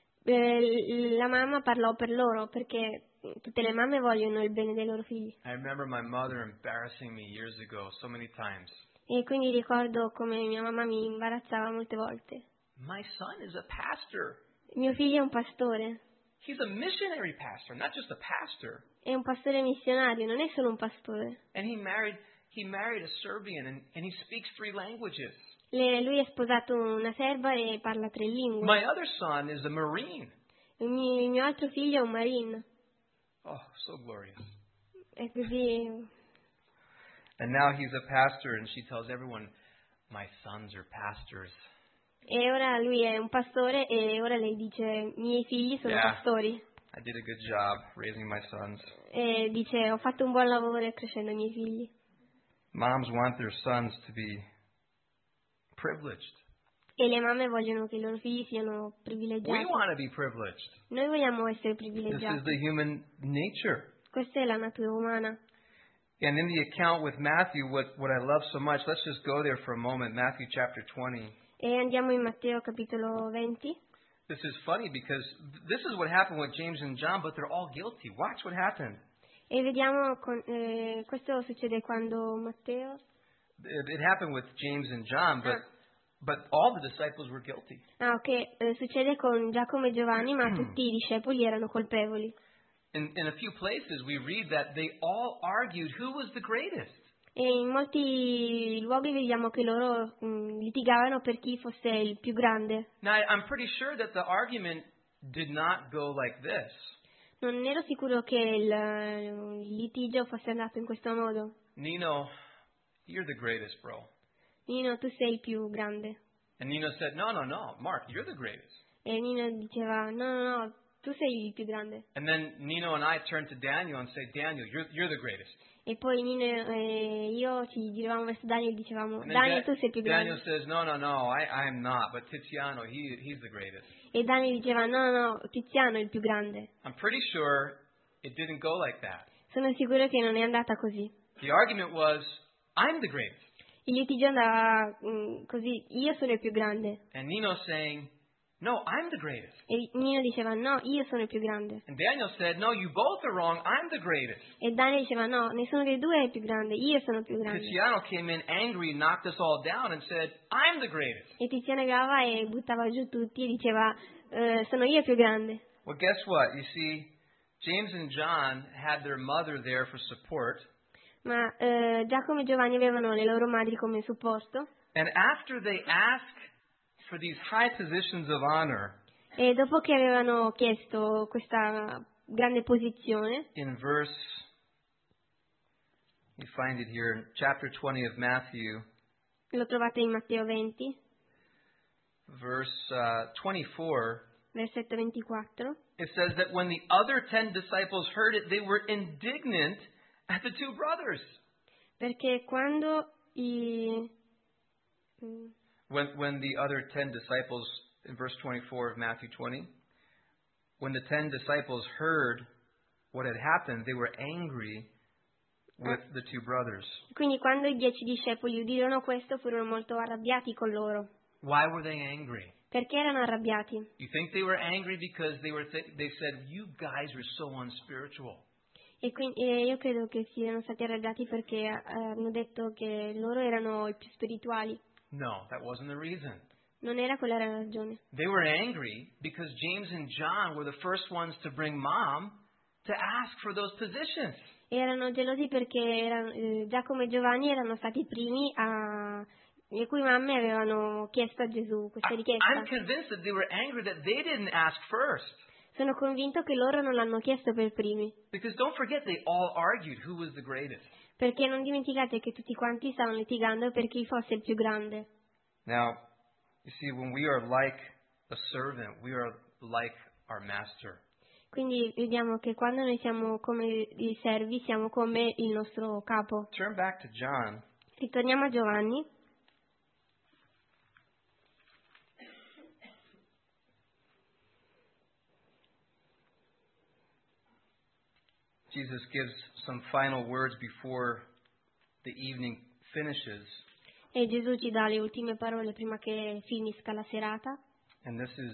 eh, la mamma parlò per loro perché tutte le mamme vogliono il bene dei loro figli. I remember my mother embarrassing me years ago so many times. E quindi ricordo come mia mamma mi imbarazzava molte volte. My son is a pastor. Mio figlio è un pastore. He's a missionary pastor, not just a pastor. È un pastore missionario, non è solo un pastore. And he married he married a Serbian, and, and he speaks three languages. Le- lui è sposato una serba e parla tre lingue. My other son is a Marine. Il mio, il mio altro figlio è un marine. Oh, so glorious. È così. And now he's a pastor, and she tells everyone, my sons are pastors. E ora lui è un pastore e ora lei dice: i miei figli sono Yeah. pastori. I did a good job raising my sons. E dice: ho fatto un buon lavoro crescendo i miei figli. Moms want their sons to be privileged. E le mamme vogliono che i loro figli siano We privilegiati. want to be privileged. Noi vogliamo essere This is privilegiati. the human nature. Questa è la natura umana. And in the account with Matthew, what, what I love so much, let's just go there for a moment, Matthew chapter twenty. E andiamo in Matteo capitolo venti. This is funny because this is what happened with James and John, but they're all guilty. Watch what happened. E vediamo, con, eh, questo succede quando Matteo... It, it happened with James and John, but, Ah. but all the disciples were guilty. Ah, ok, eh, succede con Giacomo e Giovanni, ma tutti i discepoli erano colpevoli. In, in a few places, we read that they all argued who was the greatest. E in molti luoghi vediamo che loro mh, litigavano per chi fosse il più grande. Now, I- I'm pretty sure that the argument did not go like this. Non ero sicuro che il, il litigio fosse andato in questo modo. Nino, you're the greatest, bro. Nino, tu sei il più grande. And Nino said, no, no, no, Mark, you're the greatest. E Nino diceva, no, no, no, tu sei il più grande. And then Nino and I turned to Daniel and said, Daniel, you're, you're the greatest. E poi Nino e io ci giravamo verso Daniel e dicevamo, And then Daniel, Da- tu sei il più Daniel grande. says, no, no, no, I, I'm not, but Tiziano, he, he's the greatest. E Daniel diceva, no, no, no, Tiziano è il più grande. I'm pretty sure it didn't go like that. Sono sicuro che non è andata così. The argument was, I'm the greatest. Il litigio andava mh, così, io sono il più grande. And Nino saying, no, I'm the greatest. E Nino diceva, no, io sono il più grande. And Daniel said, no, you both are wrong, I'm the greatest. E Daniel diceva, no, nessuno dei due è il più grande, io sono il più grande. Tiziano came in angry, knocked us all down, and said, I'm the greatest. E Tiziano arrivava e buttava giù tutti e diceva, "Eh, sono io il più grande. Well, guess what? You see, James and John had their mother there for support. Ma eh, Giacomo e Giovanni avevano le loro madri come supporto. And after they asked for these high positions of honor, E dopo che avevano chiesto questa grande posizione, in verse, you find it here, in chapter twenty of Matthew, lo trovate in Matteo venti, verse uh, twenty-four, versetto ventiquattro, it says that when the other ten disciples heard it, they were indignant at the two brothers. perché quando i... mm, When, when the other ten disciples, in verse twenty-four of Matthew twenty, when the ten disciples heard what had happened, they were angry with the two brothers. Quindi quando i dieci discepoli udirono questo furono molto arrabbiati con loro. Why were they angry? Perché erano arrabbiati? You think they were angry because they were th- they said, you guys are so unspiritual. E quindi e io credo che siano stati arrabbiati perché eh, hanno detto che loro erano i più spirituali. No, that wasn't the reason. Non era quella la ragione. They were angry because James and John were the first ones to bring mom to ask for those positions. Erano gelosi perché erano, eh, Giacomo e Giovanni erano stati i primi a, le cui mamme avevano chiesto a Gesù questa I- richiesta. I'm convinced that they were angry that they didn't ask first. Sono convinto che loro non l'hanno chiesto per primi. Because don't forget, they all argued who was the greatest. Perché non dimenticate che tutti quanti stavano litigando per chi fosse il più grande. Now, you see, when we are like a servant, we are like our master. Quindi vediamo che quando noi siamo come i servi, siamo come il nostro capo. Turn back to John. Ritorniamo a Giovanni. Jesus gives some final words before the evening finishes. E Gesù ci dà le ultime parole prima che finisca la serata. And this is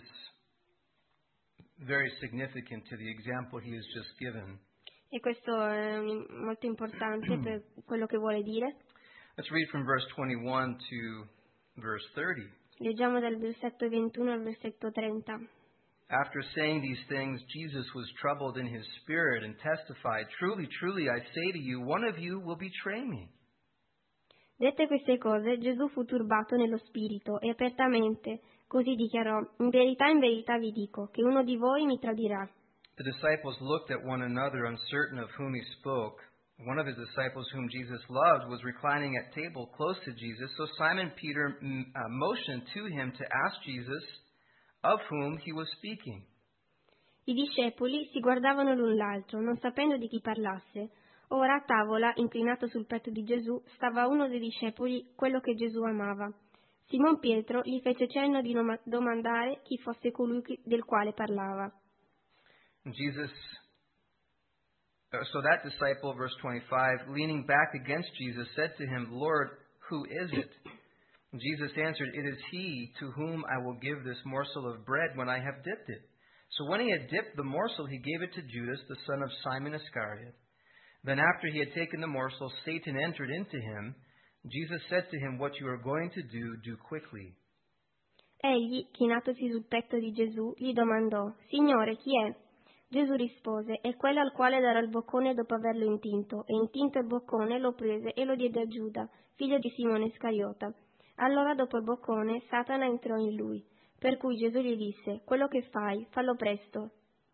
very significant to the example he has just given. E questo è un- molto importante per quello che vuole dire. Let's read from verse twenty-one to verse thirty. Leggiamo dal versetto ventuno al versetto trenta. After saying these things, Jesus was troubled in his spirit and testified, "Truly, truly, I say to you, one of you will betray me." Dette queste cose, Gesù fu turbato nello spirito e apertamente così dichiarò: In verità, in verità vi dico che uno di voi mi tradirà. The disciples looked at one another, uncertain of whom he spoke. One of his disciples, whom Jesus loved, was reclining at table close to Jesus. So Simon Peter mm, uh, motioned to him to ask Jesus of whom he was speaking. I discepoli si guardavano l'un l'altro, non sapendo di chi parlasse. Ora a tavola, inclinato sul petto di Gesù, stava uno dei discepoli, quello che Gesù amava. Simon Pietro gli fece cenno di noma- domandare chi fosse colui che- del quale parlava. Jesus uh, so that disciple, verse twenty-five, leaning back against Jesus, said to him, Lord, who is it? Jesus answered, It is he to whom I will give this morsel of bread when I have dipped it. So when he had dipped the morsel, he gave it to Judas, the son of Simon Iscariot. Then after he had taken the morsel, Satan entered into him. Jesus said to him, What you are going to do, do quickly. Egli, chinatosi sul petto di Gesù, gli domandò, Signore, chi è? Gesù rispose, è quello al quale darò il boccone dopo averlo intinto. E intinto il boccone lo prese e lo diede a Giuda, figlio di Simone Iscariota. Allora dopo il boccone Satana entrò in lui, per cui Gesù gli disse, quello che fai, fallo presto.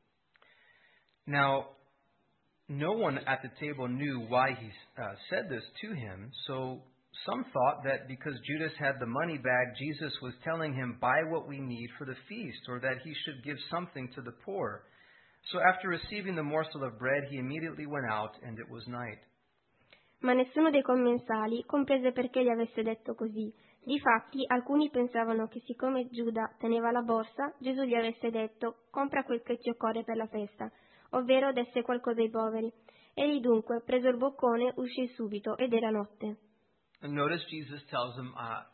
Now, no one at the table knew why he uh, said this to him, so some thought that because Judas had the money bag, Jesus was telling him, buy what we need for the feast, or that he should give something to the poor. So after receiving the morsel of bread, he immediately went out, and it was night. Ma nessuno dei commensali comprese perché gli avesse detto così. Difatti, alcuni pensavano che siccome Giuda teneva la borsa, Gesù gli avesse detto, compra quel che ti occorre per la festa, ovvero desse qualcosa ai poveri. Egli dunque, preso il boccone, uscì subito, ed era notte. And notice Jesus tells him, uh,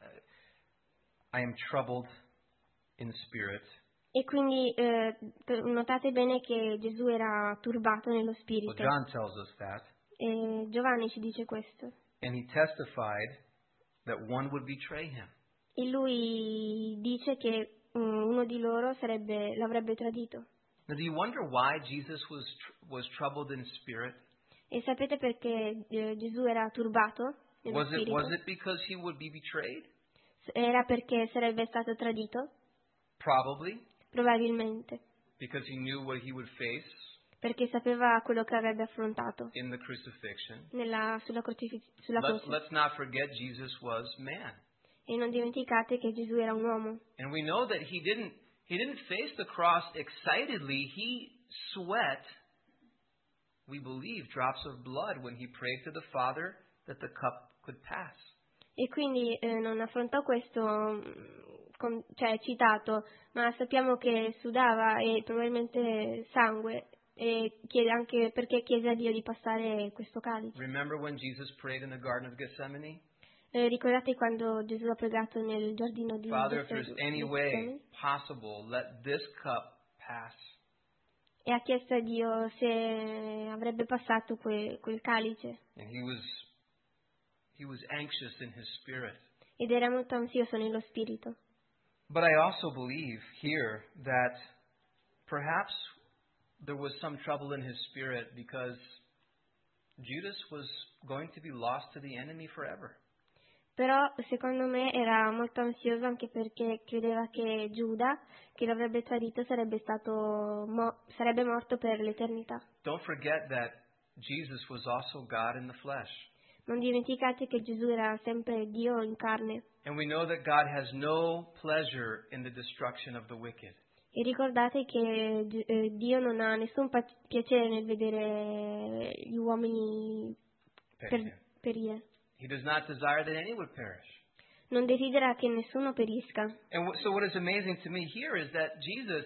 I am troubled in spirit. E quindi eh, notate bene che Gesù era turbato nello Well, spirito. John tells us that. E Giovanni ci dice questo. And he testified that one would betray him. E lui dice che um, uno di loro sarebbe, l'avrebbe tradito. Now, do you wonder why Jesus was tr- was troubled in spirit? E sapete perché eh, Gesù era turbato nello Was it spirito? was it because he would be betrayed? Era perché sarebbe stato tradito? Probably, Probabilmente. because he knew what he would face Perché sapeva quello che avrebbe affrontato in the crucifixion. nella, sulla, crocif- sulla Let, croce. let's not forget Jesus was man. E non dimenticate che Gesù era un uomo. And we know that he didn't he didn't face the cross excitedly. He sweat, we believe, drops of blood when he prayed to the Father that the cup could pass. E quindi eh, non affrontò questo, mm, con, cioè citato, ma sappiamo che sudava e probabilmente sangue, e chiede anche perché chiese a Dio di passare questo calice. Remember when Jesus prayed in the Garden of Gethsemane? Eh, ricordate quando Gesù ha pregato nel giardino di Father, if there's Gethsemane? any way possible, let this cup pass. E ha chiesto a Dio se avrebbe passato que, quel calice. And he was he was anxious in his spirit. Ed era molto ansioso nello spirito. But I also believe here that perhaps there was some trouble in his spirit because Judas was going to be lost to the enemy forever. Però secondo me era molto ansioso anche perché credeva che Giuda, che lo avrebbe tradito, sarebbe stato mo- sarebbe morto per l'eternità. Don't forget that Jesus was also God in the flesh. Non dimenticate che Gesù era sempre Dio in carne. And we know that God has no pleasure in the destruction of the wicked. E ricordate che eh, Dio non ha nessun pa- piacere nel vedere gli uomini per- perire. He does not desire that any would perish. Non desidera che nessuno perisca. And w- so what is amazing to me here is that Jesus,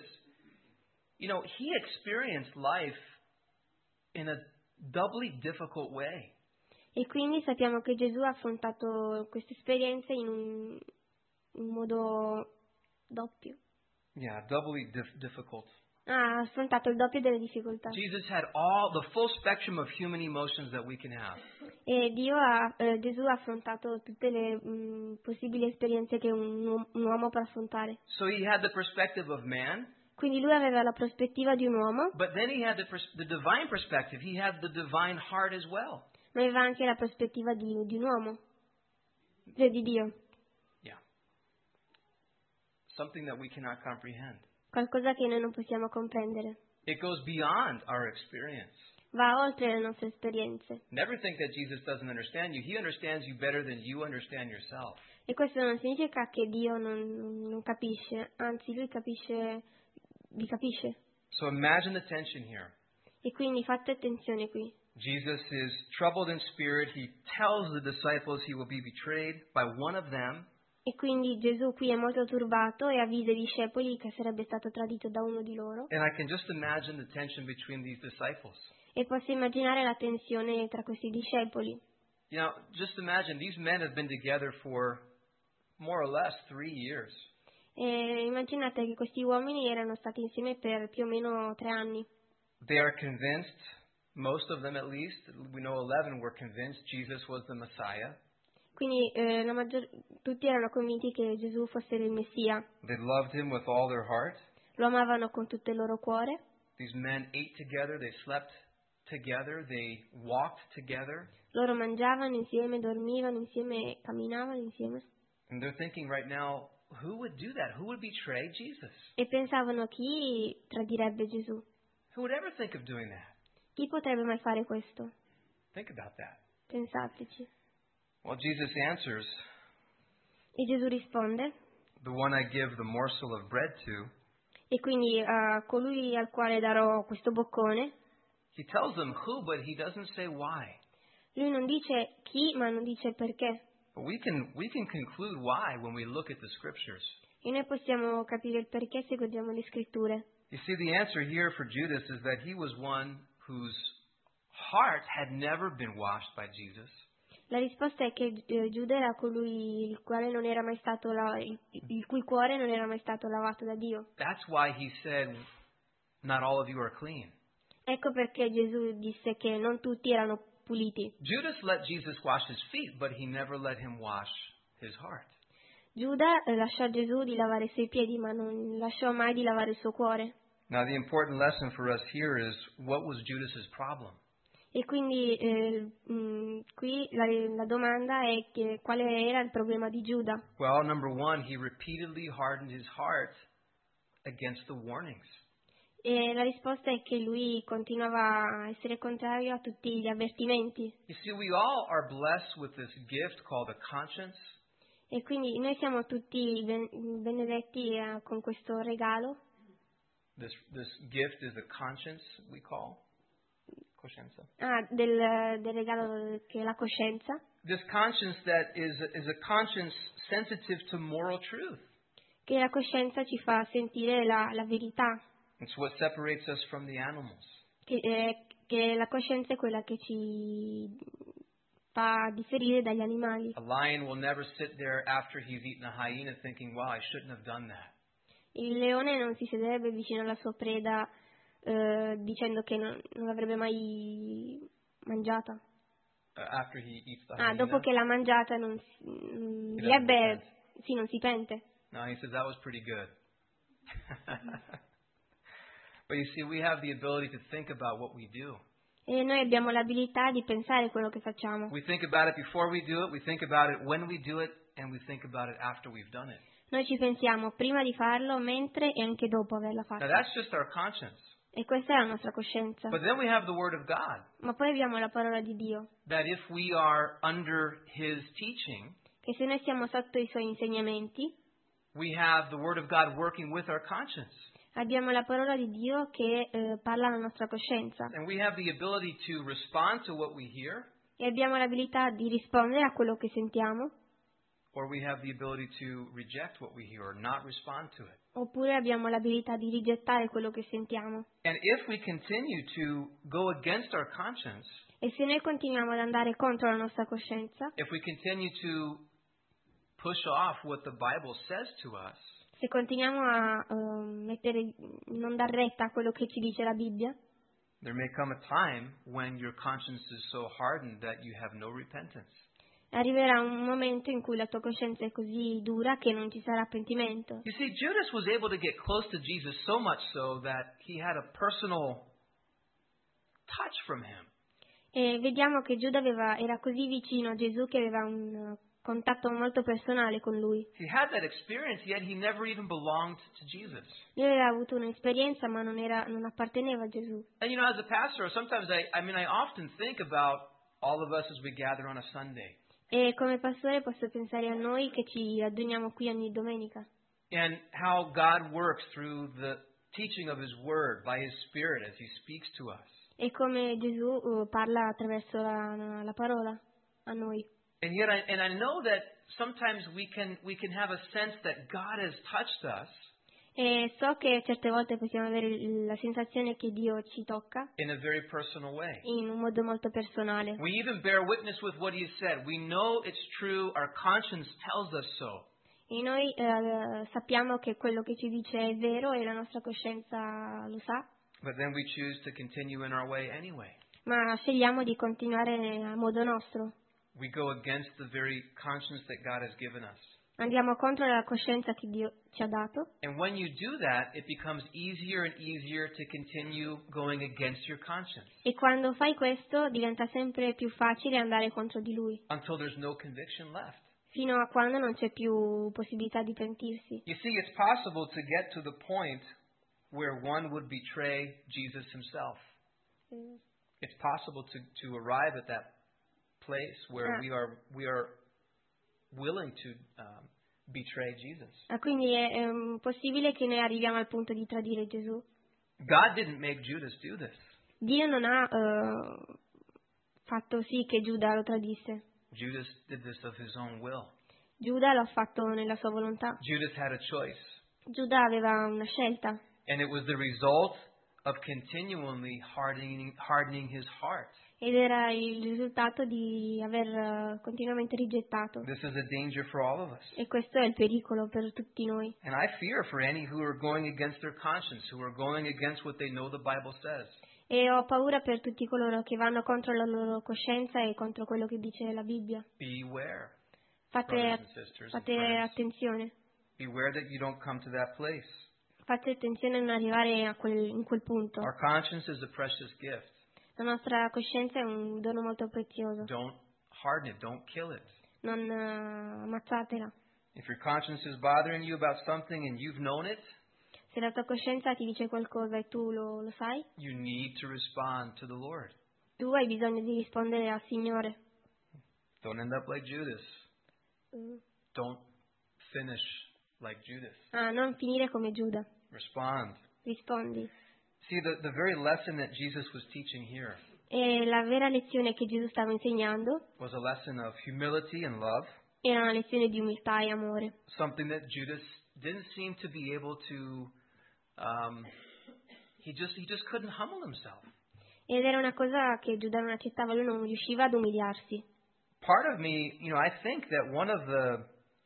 you know, he experienced life in a doubly difficult way. E quindi sappiamo che Gesù ha affrontato questa esperienza in un, un modo doppio. Yeah, doubly dif- difficult. Ha affrontato il doppio delle difficoltà. Jesus had all the full spectrum of human emotions that we can have. E Dio ha, eh, Gesù ha affrontato tutte le mh, possibili esperienze che un, uom- un uomo può affrontare. So he had the perspective of man, Quindi lui aveva la prospettiva di un uomo, but then he had the, pers- the divine perspective. He had the divine heart as well. ma aveva anche la prospettiva di, di un uomo, cioè di Dio. Yeah. Something that we cannot comprehend. Qualcosa che noi non possiamo comprendere. It goes beyond our experience. Va oltre le nostre esperienze. Never think that Jesus doesn't understand you. He understands you better than you understand yourself. E questo non significa che Dio non, non capisce, anzi lui capisce, vi capisce. So imagine the tension here. E quindi fate attenzione qui. Jesus is troubled in spirit. He tells the disciples he will be betrayed by one of them. E quindi Gesù qui è molto turbato e avvisa i discepoli che sarebbe stato tradito da uno di loro. And I can just imagine the tension between these disciples. E posso immaginare la tensione tra questi discepoli. You know, just imagine these men have been together for more or less three years. E immaginate che questi uomini erano stati insieme per più o meno tre anni. They are convinced, most of them at least, we know eleven were convinced Jesus was the Messiah. Quindi eh, la maggior... tutti erano convinti che Gesù fosse il Messia. They loved him with all their heart. Lo amavano con tutto il loro cuore. These men ate together, they slept together, they walked together. Loro mangiavano insieme, dormivano insieme, camminavano insieme. And they're thinking right now, who would do that? Who would betray Jesus? E pensavano chi tradirebbe Gesù. Who would ever think of doing that? Chi potrebbe mai fare questo? Think about that. Pensateci. Well, Jesus answers, E Gesù risponde, the one I give the morsel of bread to. e quindi a colui al quale darò questo boccone, He tells them who, but he doesn't say why. lui non dice chi, ma non dice perché. But we can we can conclude why when we look at the scriptures. E noi possiamo capire il perché se guardiamo le scritture. You see, the answer here for Judas is that he was one whose heart had never been washed by Jesus. La risposta è che eh, Giuda era colui il quale non era mai stato la- il, il cui cuore non era mai stato lavato da Dio. That's why he said, not all of you are clean. Ecco perché Gesù disse che non tutti erano puliti. Judas let Jesus wash his feet, but he never let him wash his heart. Giuda eh, lasciò Gesù di lavare i suoi piedi, ma non lasciò mai di lavare il suo cuore. Now, the important lesson for us here is, what was Judas's problem? E quindi eh, mh, qui la, la domanda è che quale era il problema di Giuda? Well, number one, he repeatedly hardened his heart against the warnings. E la risposta è che lui continuava a essere contrario a tutti gli avvertimenti. You see, we all are blessed with this gift called a conscience. E quindi noi siamo tutti ben- benedetti eh, con questo regalo. This this gift is a conscience, we call. Coscienza. Ah, del, del regalo che è la coscienza. This conscience that is is a conscience sensitive to moral truth. Che la coscienza ci fa sentire la, la verità. It's what separates us from the animals. Che, eh, che la coscienza è quella che ci fa differire dagli animali. A lion will never sit there after he's eaten a hyena thinking, wow, I shouldn't have done that. Il leone non si sederebbe vicino alla sua preda eh, dicendo che non, non l'avrebbe mai mangiata. Uh, after he eats the Ah, hyena. dopo che l'ha mangiata non si, non He direbbe, doesn't repent. sì, non si pente. No, he says that was pretty good. But you see, we have the ability to think about what we do. E noi abbiamo l'abilità di pensare quello che facciamo. We think about it before we do it, we think about it when we do it, and we think about it after we've done it. Noi ci pensiamo prima di farlo, mentre e anche dopo averla Now fatta. that's just our conscience. E questa è la nostra coscienza. But then we have the Word of God, Ma poi abbiamo la parola di Dio, that if we are under His teaching, che se noi siamo sotto i suoi insegnamenti, we have the Word of God working with our conscience. abbiamo la parola di Dio che eh, parla alla nostra coscienza. And we have the ability to respond to what we hear, E abbiamo l'abilità di rispondere a quello che sentiamo, or we have the ability to reject what we hear or not respond to it. oppure abbiamo l'abilità di rigettare quello che sentiamo. And if we continue to go against our conscience, E se noi continuiamo ad andare contro la nostra coscienza, if we continue to push off what the Bible says to us, se continuiamo a eh, mettere, non dar retta a quello che ci dice la Bibbia, there may come a time when your conscience is so hardened that you have no repentance. arriverà un momento in cui la tua coscienza è così dura che non ci sarà pentimento. You see, Judas was able to get close to Jesus so much so that he had a personal touch from him. E vediamo che Giuda aveva, era così vicino a Gesù che aveva un eh, contatto molto personale con lui. He had that experience, yet he never even belonged to Jesus. Lui aveva avuto un'esperienza ma non, era, non apparteneva a Gesù. And you know, as a pastor, sometimes I, I mean, I often think about all of us as we gather on a Sunday. E come pastore posso pensare a noi che ci raduniamo qui ogni domenica. And how God works through the teaching of His Word by His Spirit as He speaks to us. E come Gesù uh, parla attraverso la, la parola a noi. And yet, I, and I know that sometimes we can we can have a sense that God has touched us E so che certe volte possiamo avere il- la sensazione che Dio ci tocca in a very personal way. in un modo molto personale. We even bear witness with what He has said. We know it's true. Our conscience tells us so. E noi eh, sappiamo che quello che ci dice è vero e la nostra coscienza lo sa, But then we choose to continue in our way anyway. ma scegliamo di continuare a modo nostro. We go against the very conscience that God has given us. Andiamo contro la coscienza che Dio ci ha dato. And when you do that, it becomes easier and easier to continue going against your conscience E quando fai questo diventa sempre più facile andare contro di Lui, until there's no conviction left. fino a quando non c'è più possibilità di pentirsi. You see, it's possible to get to the point where one would betray Jesus himself. It's possible to, to arrive at that place where Ah. we are we are willing to um, betray Jesus. Ah, quindi è, è um, possibile che noi arriviamo al punto di tradire Gesù. God didn't make Judas do this. Dio non ha eh, fatto sì che Giuda lo tradisse. Judas did this of his own will. Giuda l'ha fatto nella sua volontà. Judas had a choice. Giuda aveva una scelta And it was the result of continually hardening, hardening his heart. ed era il risultato di aver eh, continuamente rigettato. This is a danger for all of us. E questo è il pericolo per tutti noi. And I fear for any who are going against their conscience, who are going against what they know the Bible says. E ho paura per tutti coloro che vanno contro la loro coscienza e contro quello che dice la Bibbia. Beware, Fate, brothers and sisters and fate friends. attenzione. Beware that you don't come to that place. Fate attenzione a non arrivare a quel, in quel punto. Our conscience is a precious gift. La nostra coscienza è un dono molto prezioso. Don't harden it. Don't kill it. Non uh, ammazzatela. If your conscience is bothering you about something and you've known it, Se la tua coscienza ti dice qualcosa e tu lo, lo sai, you need to respond to the Lord. tu hai bisogno di rispondere al Signore. Don't end up like Judas. Mm. Don't finish like Judas. Ah, non finire come Giuda. Respond. Rispondi. See, the, the very lesson that Jesus was teaching here E la vera lezione che Gesù stava insegnando was a lesson of humility and love, era una lezione di umiltà e amore. something that Judas didn't seem to be able to, um, he just he just couldn't humble himself. Ed era una cosa che Giuda non accettava, lui non riusciva ad umiliarsi. Part of me, you know, I think that one of the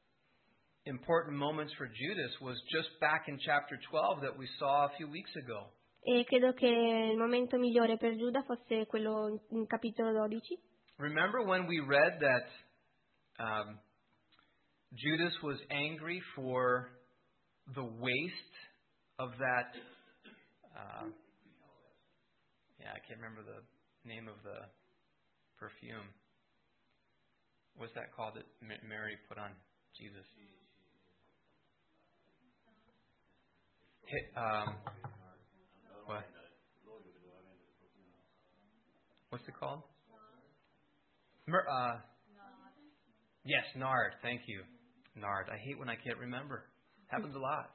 important moments for Judas was just back in chapter twelve that we saw a few weeks ago. E credo che il momento migliore per Giuda fosse quello in- in capitolo dodici. Remember when we read that um, Judas was angry for the waste of that, uh, yeah, I can't remember the name of the perfume. What's that called that Ma- Mary put on Jesus? Hit, um, what? What's it called? Mer- uh, yes, nard. Thank you. Nard. I hate when I can't remember. Happens a lot.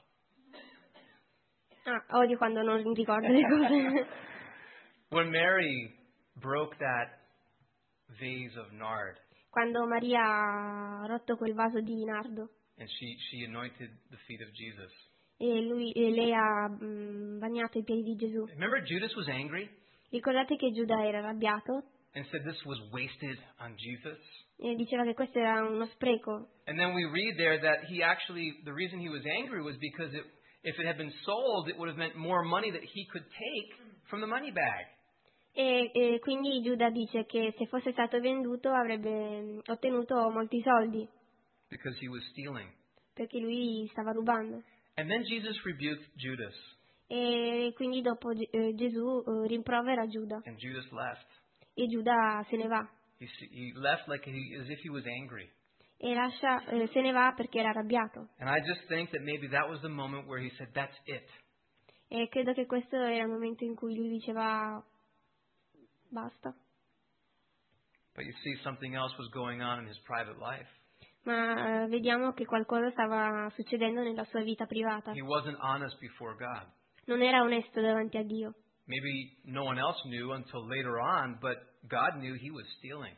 Ah, odio quando non ricordo le cose. When Mary broke that vase of nard Quando Maria ha rotto quel vaso di nardo and she, she anointed the feet of Jesus. e, lui, e lei ha mm, bagnato i piedi di Gesù. Remember Judas was angry Ricordate che Giuda era arrabbiato and said this was wasted on Jesus? e diceva che questo era uno spreco. And then we read there that he actually, the reason he was angry was because it, if it had been sold, it would have meant more money that he could take from the money bag. E, e quindi Giuda dice che se fosse stato venduto avrebbe mm, ottenuto molti soldi Because he was stealing. perché lui stava rubando. And then Jesus rebuked Judas, E quindi dopo Ge- eh, Gesù eh, rimprovera Giuda and Judas left. e Giuda se ne va He, s- he left like he, as if he was angry. e lascia, eh, se ne va perché era arrabbiato. And I just think that maybe that was the moment where he said, that's it. E credo che questo era il momento in cui lui diceva basta. But you see, something else was going on in his private life. Ma eh, vediamo che qualcosa stava succedendo nella sua vita privata. He wasn't honest before God. Non era onesto davanti a Dio. Maybe no one else knew until later on, but God knew he was stealing.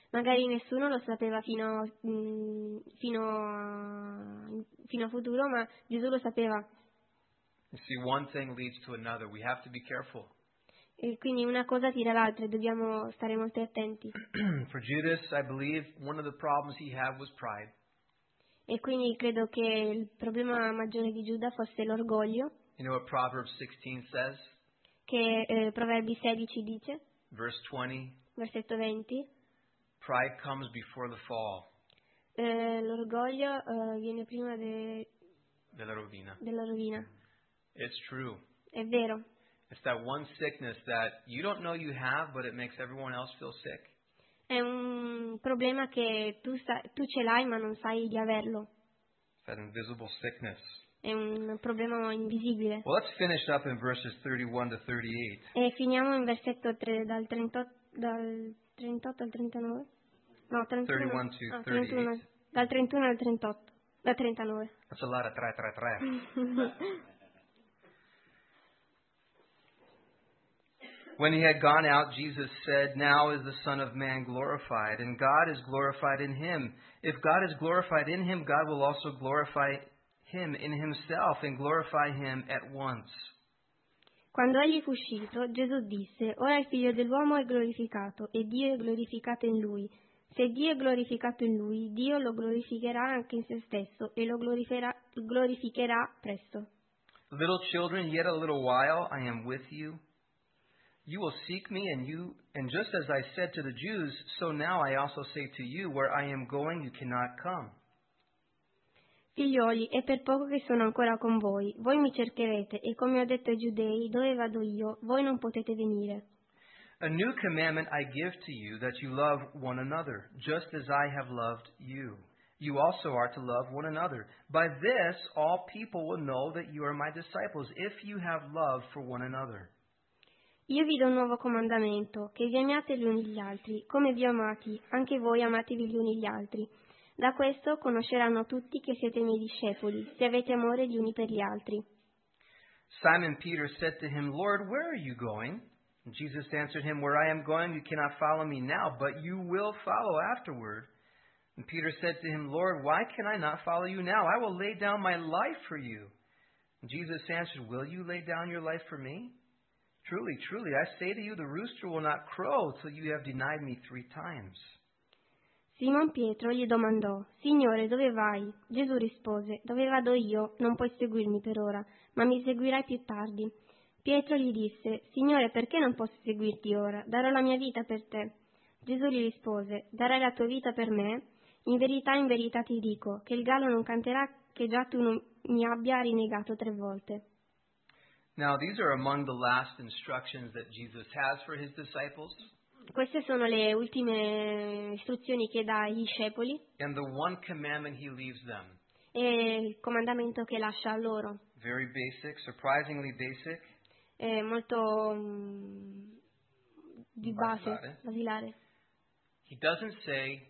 Magari nessuno lo sapeva fino, mh, fino, a, fino a futuro, ma Gesù lo sapeva. You see, one thing leads to another. We have to be careful. E quindi una cosa tira l'altra e dobbiamo stare molto attenti. For Judas, I believe one of the problems he had was pride. E quindi credo che il problema maggiore di Giuda fosse l'orgoglio, You know what Proverbs sixteen says? che eh, Proverbi sedici dice, Verse twenty, versetto venti, pride comes before the fall. eh, l'orgoglio eh, viene prima de- Della rovina. della rovina. It's true. È vero. It's that one sickness that you don't know you have, but it makes everyone else feel sick. È un problema che tu, sa- tu ce l'hai ma non sai di averlo. It's that invisible sickness. È un problema invisibile. Well, let's finish up in verses thirty-one to thirty-eight. E finiamo in versetto tre, dal, trentotto, dal trentotto al trentanove? No, trentuno. thirty-one to Ah, thirty-eight. trentuno, dal trentuno al trentotto. Dal trentanove. That's a lot of tre, tre, tre. When he had gone out, Jesus said, "Now is the Son of Man glorified, and God is glorified in him. If God is glorified in him, God will also glorify him in himself and glorify him at once." Quando egli fu uscito, Gesù disse, ora il figlio dell'uomo è glorificato e Dio è glorificato in lui. Se Dio è glorificato in lui, Dio lo glorificherà anche in se stesso e lo glorificherà, glorificherà presto. Little children, yet a little while I am with you. You will seek me, and you, and just as I said to the Jews, so now I also say to you, where I am going, you cannot come. Figlioli, è per poco che sono ancora con voi. Voi mi cercherete, e come ho detto ai giudei, dove vado io, voi non potete venire. A new commandment I give to you, that you love one another, just as I have loved you. You also are to love one another. By this all people will know that you are my disciples, if you have love for one another. Io vi do un nuovo comandamento, che vi amiate gli uni gli altri, come vi ho amati, anche voi amatevi gli uni gli altri. Da questo conosceranno tutti che siete miei discepoli, se avete amore gli uni per gli altri. Simon Peter said to him, Lord, where are you going? And Jesus answered him, Where I am going, you cannot follow me now, but you will follow afterward. And Peter said to him, Lord, why can I not follow you now? I will lay down my life for you. And Jesus answered, Will you lay down your life for me? Truly, truly, I say to you, the rooster will not crow till you have denied me three times. Simon Pietro gli domandò, Signore, dove vai? Gesù rispose, dove vado io? Non puoi seguirmi per ora, ma mi seguirai più tardi. Pietro gli disse, Signore, perché non posso seguirti ora? Darò la mia vita per te. Gesù gli rispose, darai la tua vita per me? In verità, in verità ti dico, che il gallo non canterà che già tu non mi abbia rinnegato tre volte. Now, these are among the last instructions that Jesus has for his disciples. Queste sono le ultime istruzioni che dà ai discepoli And the one commandment he leaves them. e il comandamento che lascia a loro. Very basic, surprisingly basic. È molto mm, di base, Basilare. basilare. He doesn't say,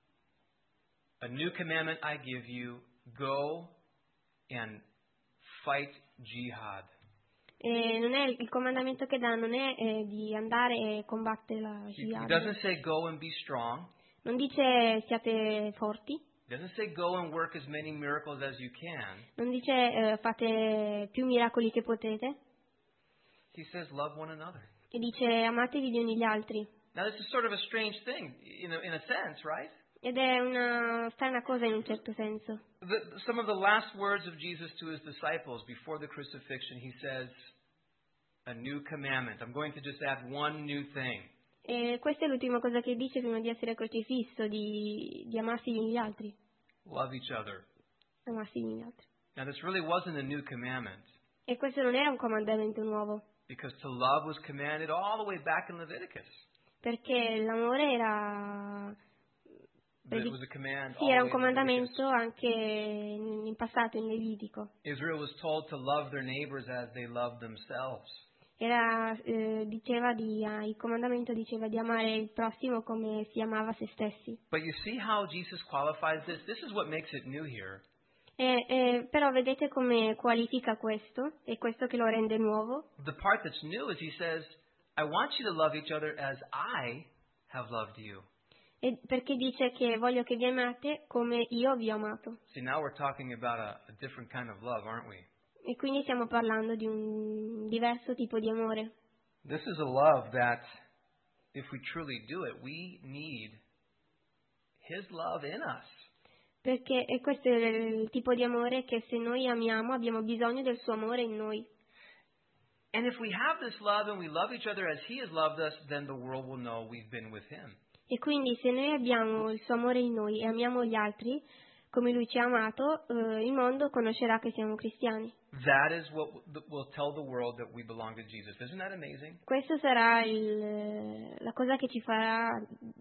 a new commandment I give you, go and fight jihad. E non è il comandamento che dà, non è eh, di andare e combattere la He, he jihad. doesn't say go and be strong. Non dice siate forti, He doesn't say go and work as many miracles as you can. non dice eh, fate più miracoli che potete, He says love one another. e dice amatevi gli uni gli altri. Now this is sort of a strange thing, in a, in a sense, right? Ed è una strana cosa in un certo senso. The, some of the last words of Jesus to his disciples before the crucifixion, he says, a new commandment. I'm going to just add one new thing. E questa è l'ultima cosa che dice prima di essere crocifisso, di, di amarsi gli uni gli altri. Love each other. Amarsi gli uni gli altri. Now this really wasn't a new commandment, E questo non era un comandamento nuovo, because to love was commanded all the way back in Leviticus. perché l'amore era... It was a command Sì, all era the un way in Leviticus. comandamento anche in, in passato, in Levitico. Israel was told to love their neighbors as they loved themselves. Era, eh, diceva di, ah, il comandamento diceva di amare il prossimo come si amava se stessi. But you see how Jesus qualifies this? This is what makes it new here. E, e, però vedete come qualifica questo, e questo che lo rende nuovo. The part that's new is he says, I want you to love each other as I have loved you. E perché dice che voglio che vi amate come io vi ho amato. See, now we're talking about a, a different kind of love, aren't we? E quindi stiamo parlando di un diverso tipo di amore. This is a love that, if we truly do it, we need His love in us. Perché e questo è il tipo di amore che se noi amiamo abbiamo bisogno del suo amore in noi. And if we have this love and we love each other as He has loved us, then the world will know we've been with Him. E quindi se noi abbiamo il suo amore in noi e amiamo gli altri come lui ci ha amato, eh, il mondo conoscerà che siamo cristiani. That is what will tell the world that we belong to Jesus. Isn't that amazing? Questo sarà il, la cosa che ci farà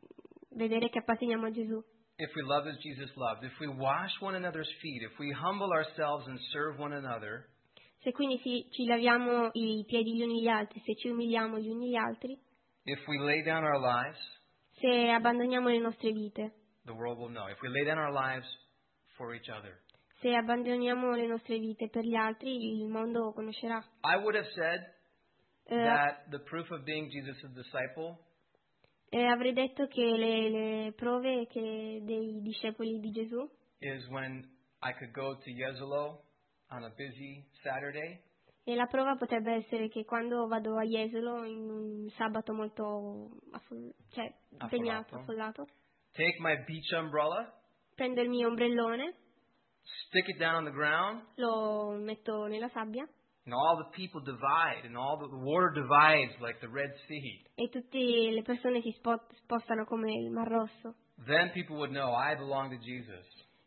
vedere che apparteniamo a Gesù. If we love as Jesus loved, if we wash one another's feet, if we humble ourselves and serve one another, Se quindi si, ci laviamo i piedi gli uni gli altri, se ci umiliamo gli uni gli altri, if we lay down our lives, se abbandoniamo le nostre vite, the world will know. If we lay down our lives for each other. se abbandoniamo le nostre vite per gli altri, il mondo conoscerà. I would have said Eh, that the proof of being Jesus' disciple eh, avrei detto che le, le prove che dei discepoli di Gesù is when I could go to Jesolo on a busy Saturday e la prova potrebbe essere che quando vado a Jesolo in un sabato molto affo- cioè, impegnato, Affollato. affollato, take my beach umbrella, prendo il mio ombrellone, stick it down on the ground, lo metto nella sabbia and all the people divide, and all the, the water divides like the Red Sea. e tutte le persone si spo- spostano come il Mar Rosso. Then people would know I belong to Jesus.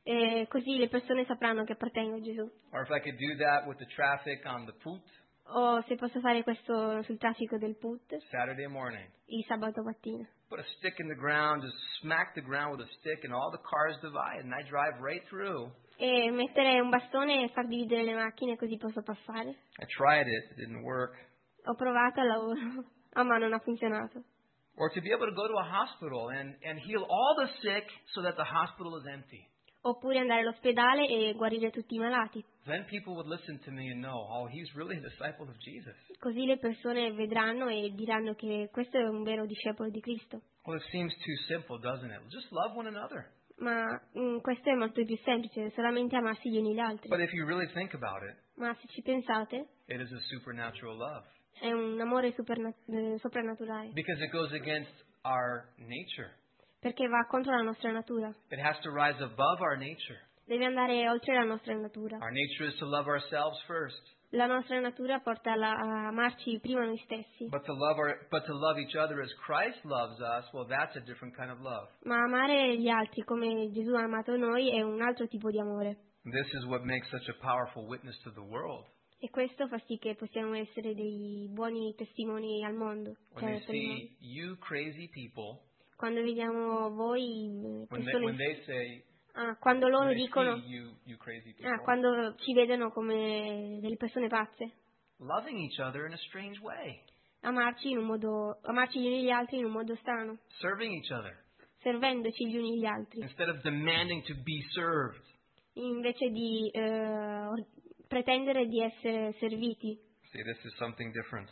E così le persone sapranno che appartengo a Gesù. Or if I could do that with the traffic on the Poot O se posso fare questo sul traffico del Put Saturday morning. il sabato mattina. Put a stick in the ground, just smack the ground with a stick, and all the cars divide, and I drive right through. E mettere un bastone e far dividere le macchine così posso passare. I tried it, it didn't work. Ho provato al lavoro, ah ma non ha funzionato. Or to be able to go to a hospital and, and heal all the sick so that the hospital is empty. Oppure andare all'ospedale e guarire tutti i malati. Then people would listen to me and know, oh, he's really a disciple of Jesus. Così le persone vedranno e diranno che questo è un vero discepolo di Cristo. Well, it seems too simple, doesn't it? Just love one another. Ma mm, questo è molto più semplice, solamente amarsi gli uni gli altri. But if you really think about it, Ma se ci pensate, it is a supernatural love. è un amore superna- eh, soprannaturale, Because it goes against our nature. perché va contro la nostra natura. It has to rise above our nature. Deve andare oltre la nostra natura. Our nature is to love ourselves first. La nostra natura porta alla- a amarci prima noi stessi. But to love our, but to love each other as Christ loves us, well, that's a different kind of love. Ma amare gli altri come Gesù ha amato noi è un altro tipo di amore. This is what makes such a powerful witness to the world. E questo fa sì che possiamo essere dei buoni testimoni al mondo. When Cioè, they per il mondo. see you crazy people, Quando vediamo voi eh, when they, persone, when they say, ah, quando when loro they dicono, see you, you crazy people, ah, quando ci vedono come delle persone pazze, loving each other in a strange way, amarci in un modo, amarci gli uni gli altri in un modo strano, serving each other, servendoci gli uni gli altri, instead of demanding to be served. invece di eh, pretendere di essere serviti. See, this is something different.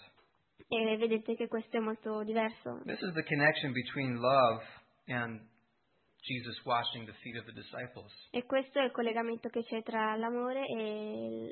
E vedete che questo è molto diverso. This is the connection between love and Jesus washing the feet of the disciples. E questo è il collegamento che c'è tra l'amore e,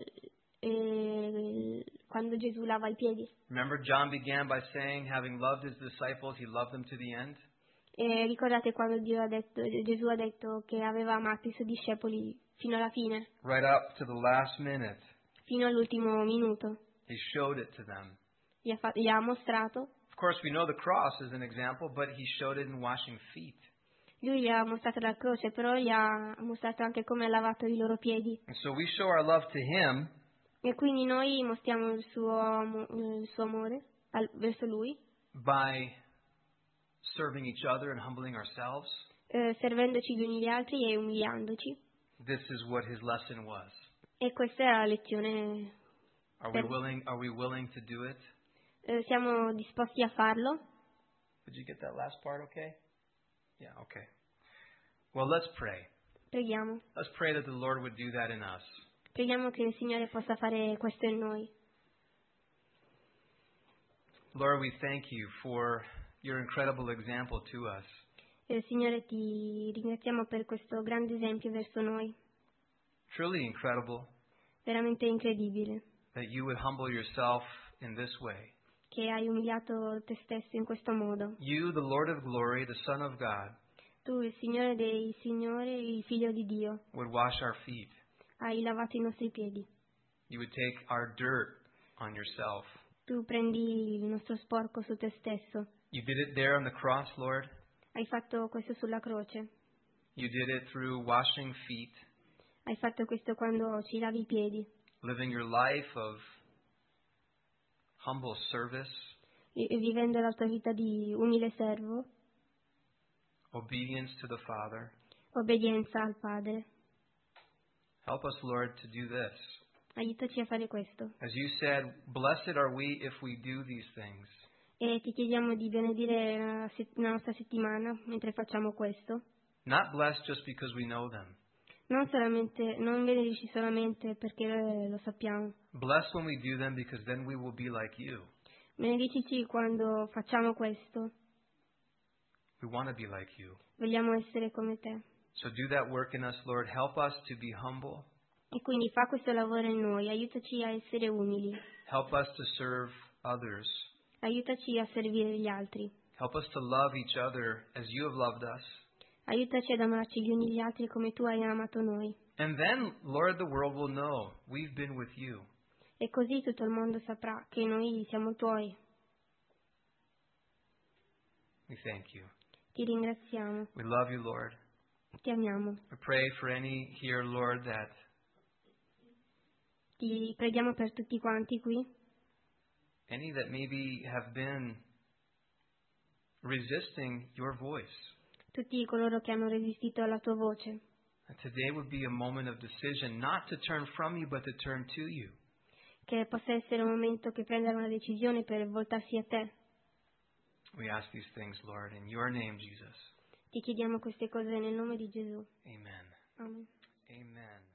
e quando Gesù lava i piedi. Remember, John began by saying, having loved his disciples, he loved them to the end. E ricordate quando Dio ha detto, Gesù ha detto che aveva amato i suoi discepoli fino alla fine, Right up to the last minute, fino all'ultimo minuto. he showed it to them. Gli ha, fa- gli ha mostrato. Of course, we know the cross is an example, but he showed it in washing feet. Lui gli ha mostrato la croce, però gli ha mostrato anche come ha lavato i loro piedi. And so we show our love to him E quindi noi mostriamo il suo, amo- il suo amore al- verso lui, by serving each other and humbling ourselves. eh, servendoci gli uni gli altri e umiliandoci. This is what his lesson was. E questa è la lezione. Are we Per- willing, are we willing to do it? Eh, siamo disposti a farlo? Did you get that last part okay? Yeah, okay. Well, let's pray. Preghiamo. Let's pray that the Lord would do that in us. Preghiamo che il Signore possa fare questo in noi. Lord, we thank you for your incredible example to us. E Signore, ti ringraziamo per questo grande esempio verso noi, Truly incredible veramente incredibile, that you would humble yourself in this way. che hai umiliato te stesso in questo modo. You, the Lord of glory, the Son of God, Tu, il Signore dei Signori, il Figlio di Dio, would wash our feet. hai lavato i nostri piedi. You would take our dirt on yourself. Tu prendi il nostro sporco su te stesso. You did it there on the cross, Lord. Hai fatto questo sulla croce. You did it through washing feet, Hai fatto questo quando ci lavi i piedi, living your life of humble service, vi- vivendo la tua vita di umile servo, obedience to the Father. obbedienza al Padre. Help us, Lord, to do this. Aiutaci a fare questo. As you said, blessed are we if we do these things. E ti chiediamo di benedire la, se- la nostra settimana mentre facciamo questo. Not blessed just because we know them. Non solamente, non benedici solamente perché eh, lo sappiamo. Blessed when we do them because then we will be like you. Benedicici quando facciamo questo. We want to be like you. Vogliamo essere come te. So do that work in us, Lord. Help us to be humble. E quindi fa questo lavoro in noi. Aiutaci a essere umili. Help us to serve others. Aiutaci a servire gli altri. Help us to love each other as you have loved us. Aiutaci ad amarci gli uni gli altri come tu hai amato noi. And then, Lord, the world will know we've been with you. E così tutto il mondo saprà che noi siamo tuoi. We thank you. Ti ringraziamo. We love you, Lord. Ti amiamo. We pray for any here, Lord, that Ti preghiamo per tutti quanti qui, any that maybe have been resisting your voice. tutti coloro che hanno resistito alla tua voce. That today would be a moment of decision, not to turn from you, but to turn to you. Che possa essere un momento che prendano una decisione per voltarsi a te. We ask these things, Lord, in your name, Jesus. Ti chiediamo queste cose nel nome di Gesù. Amen. Amen. Amen.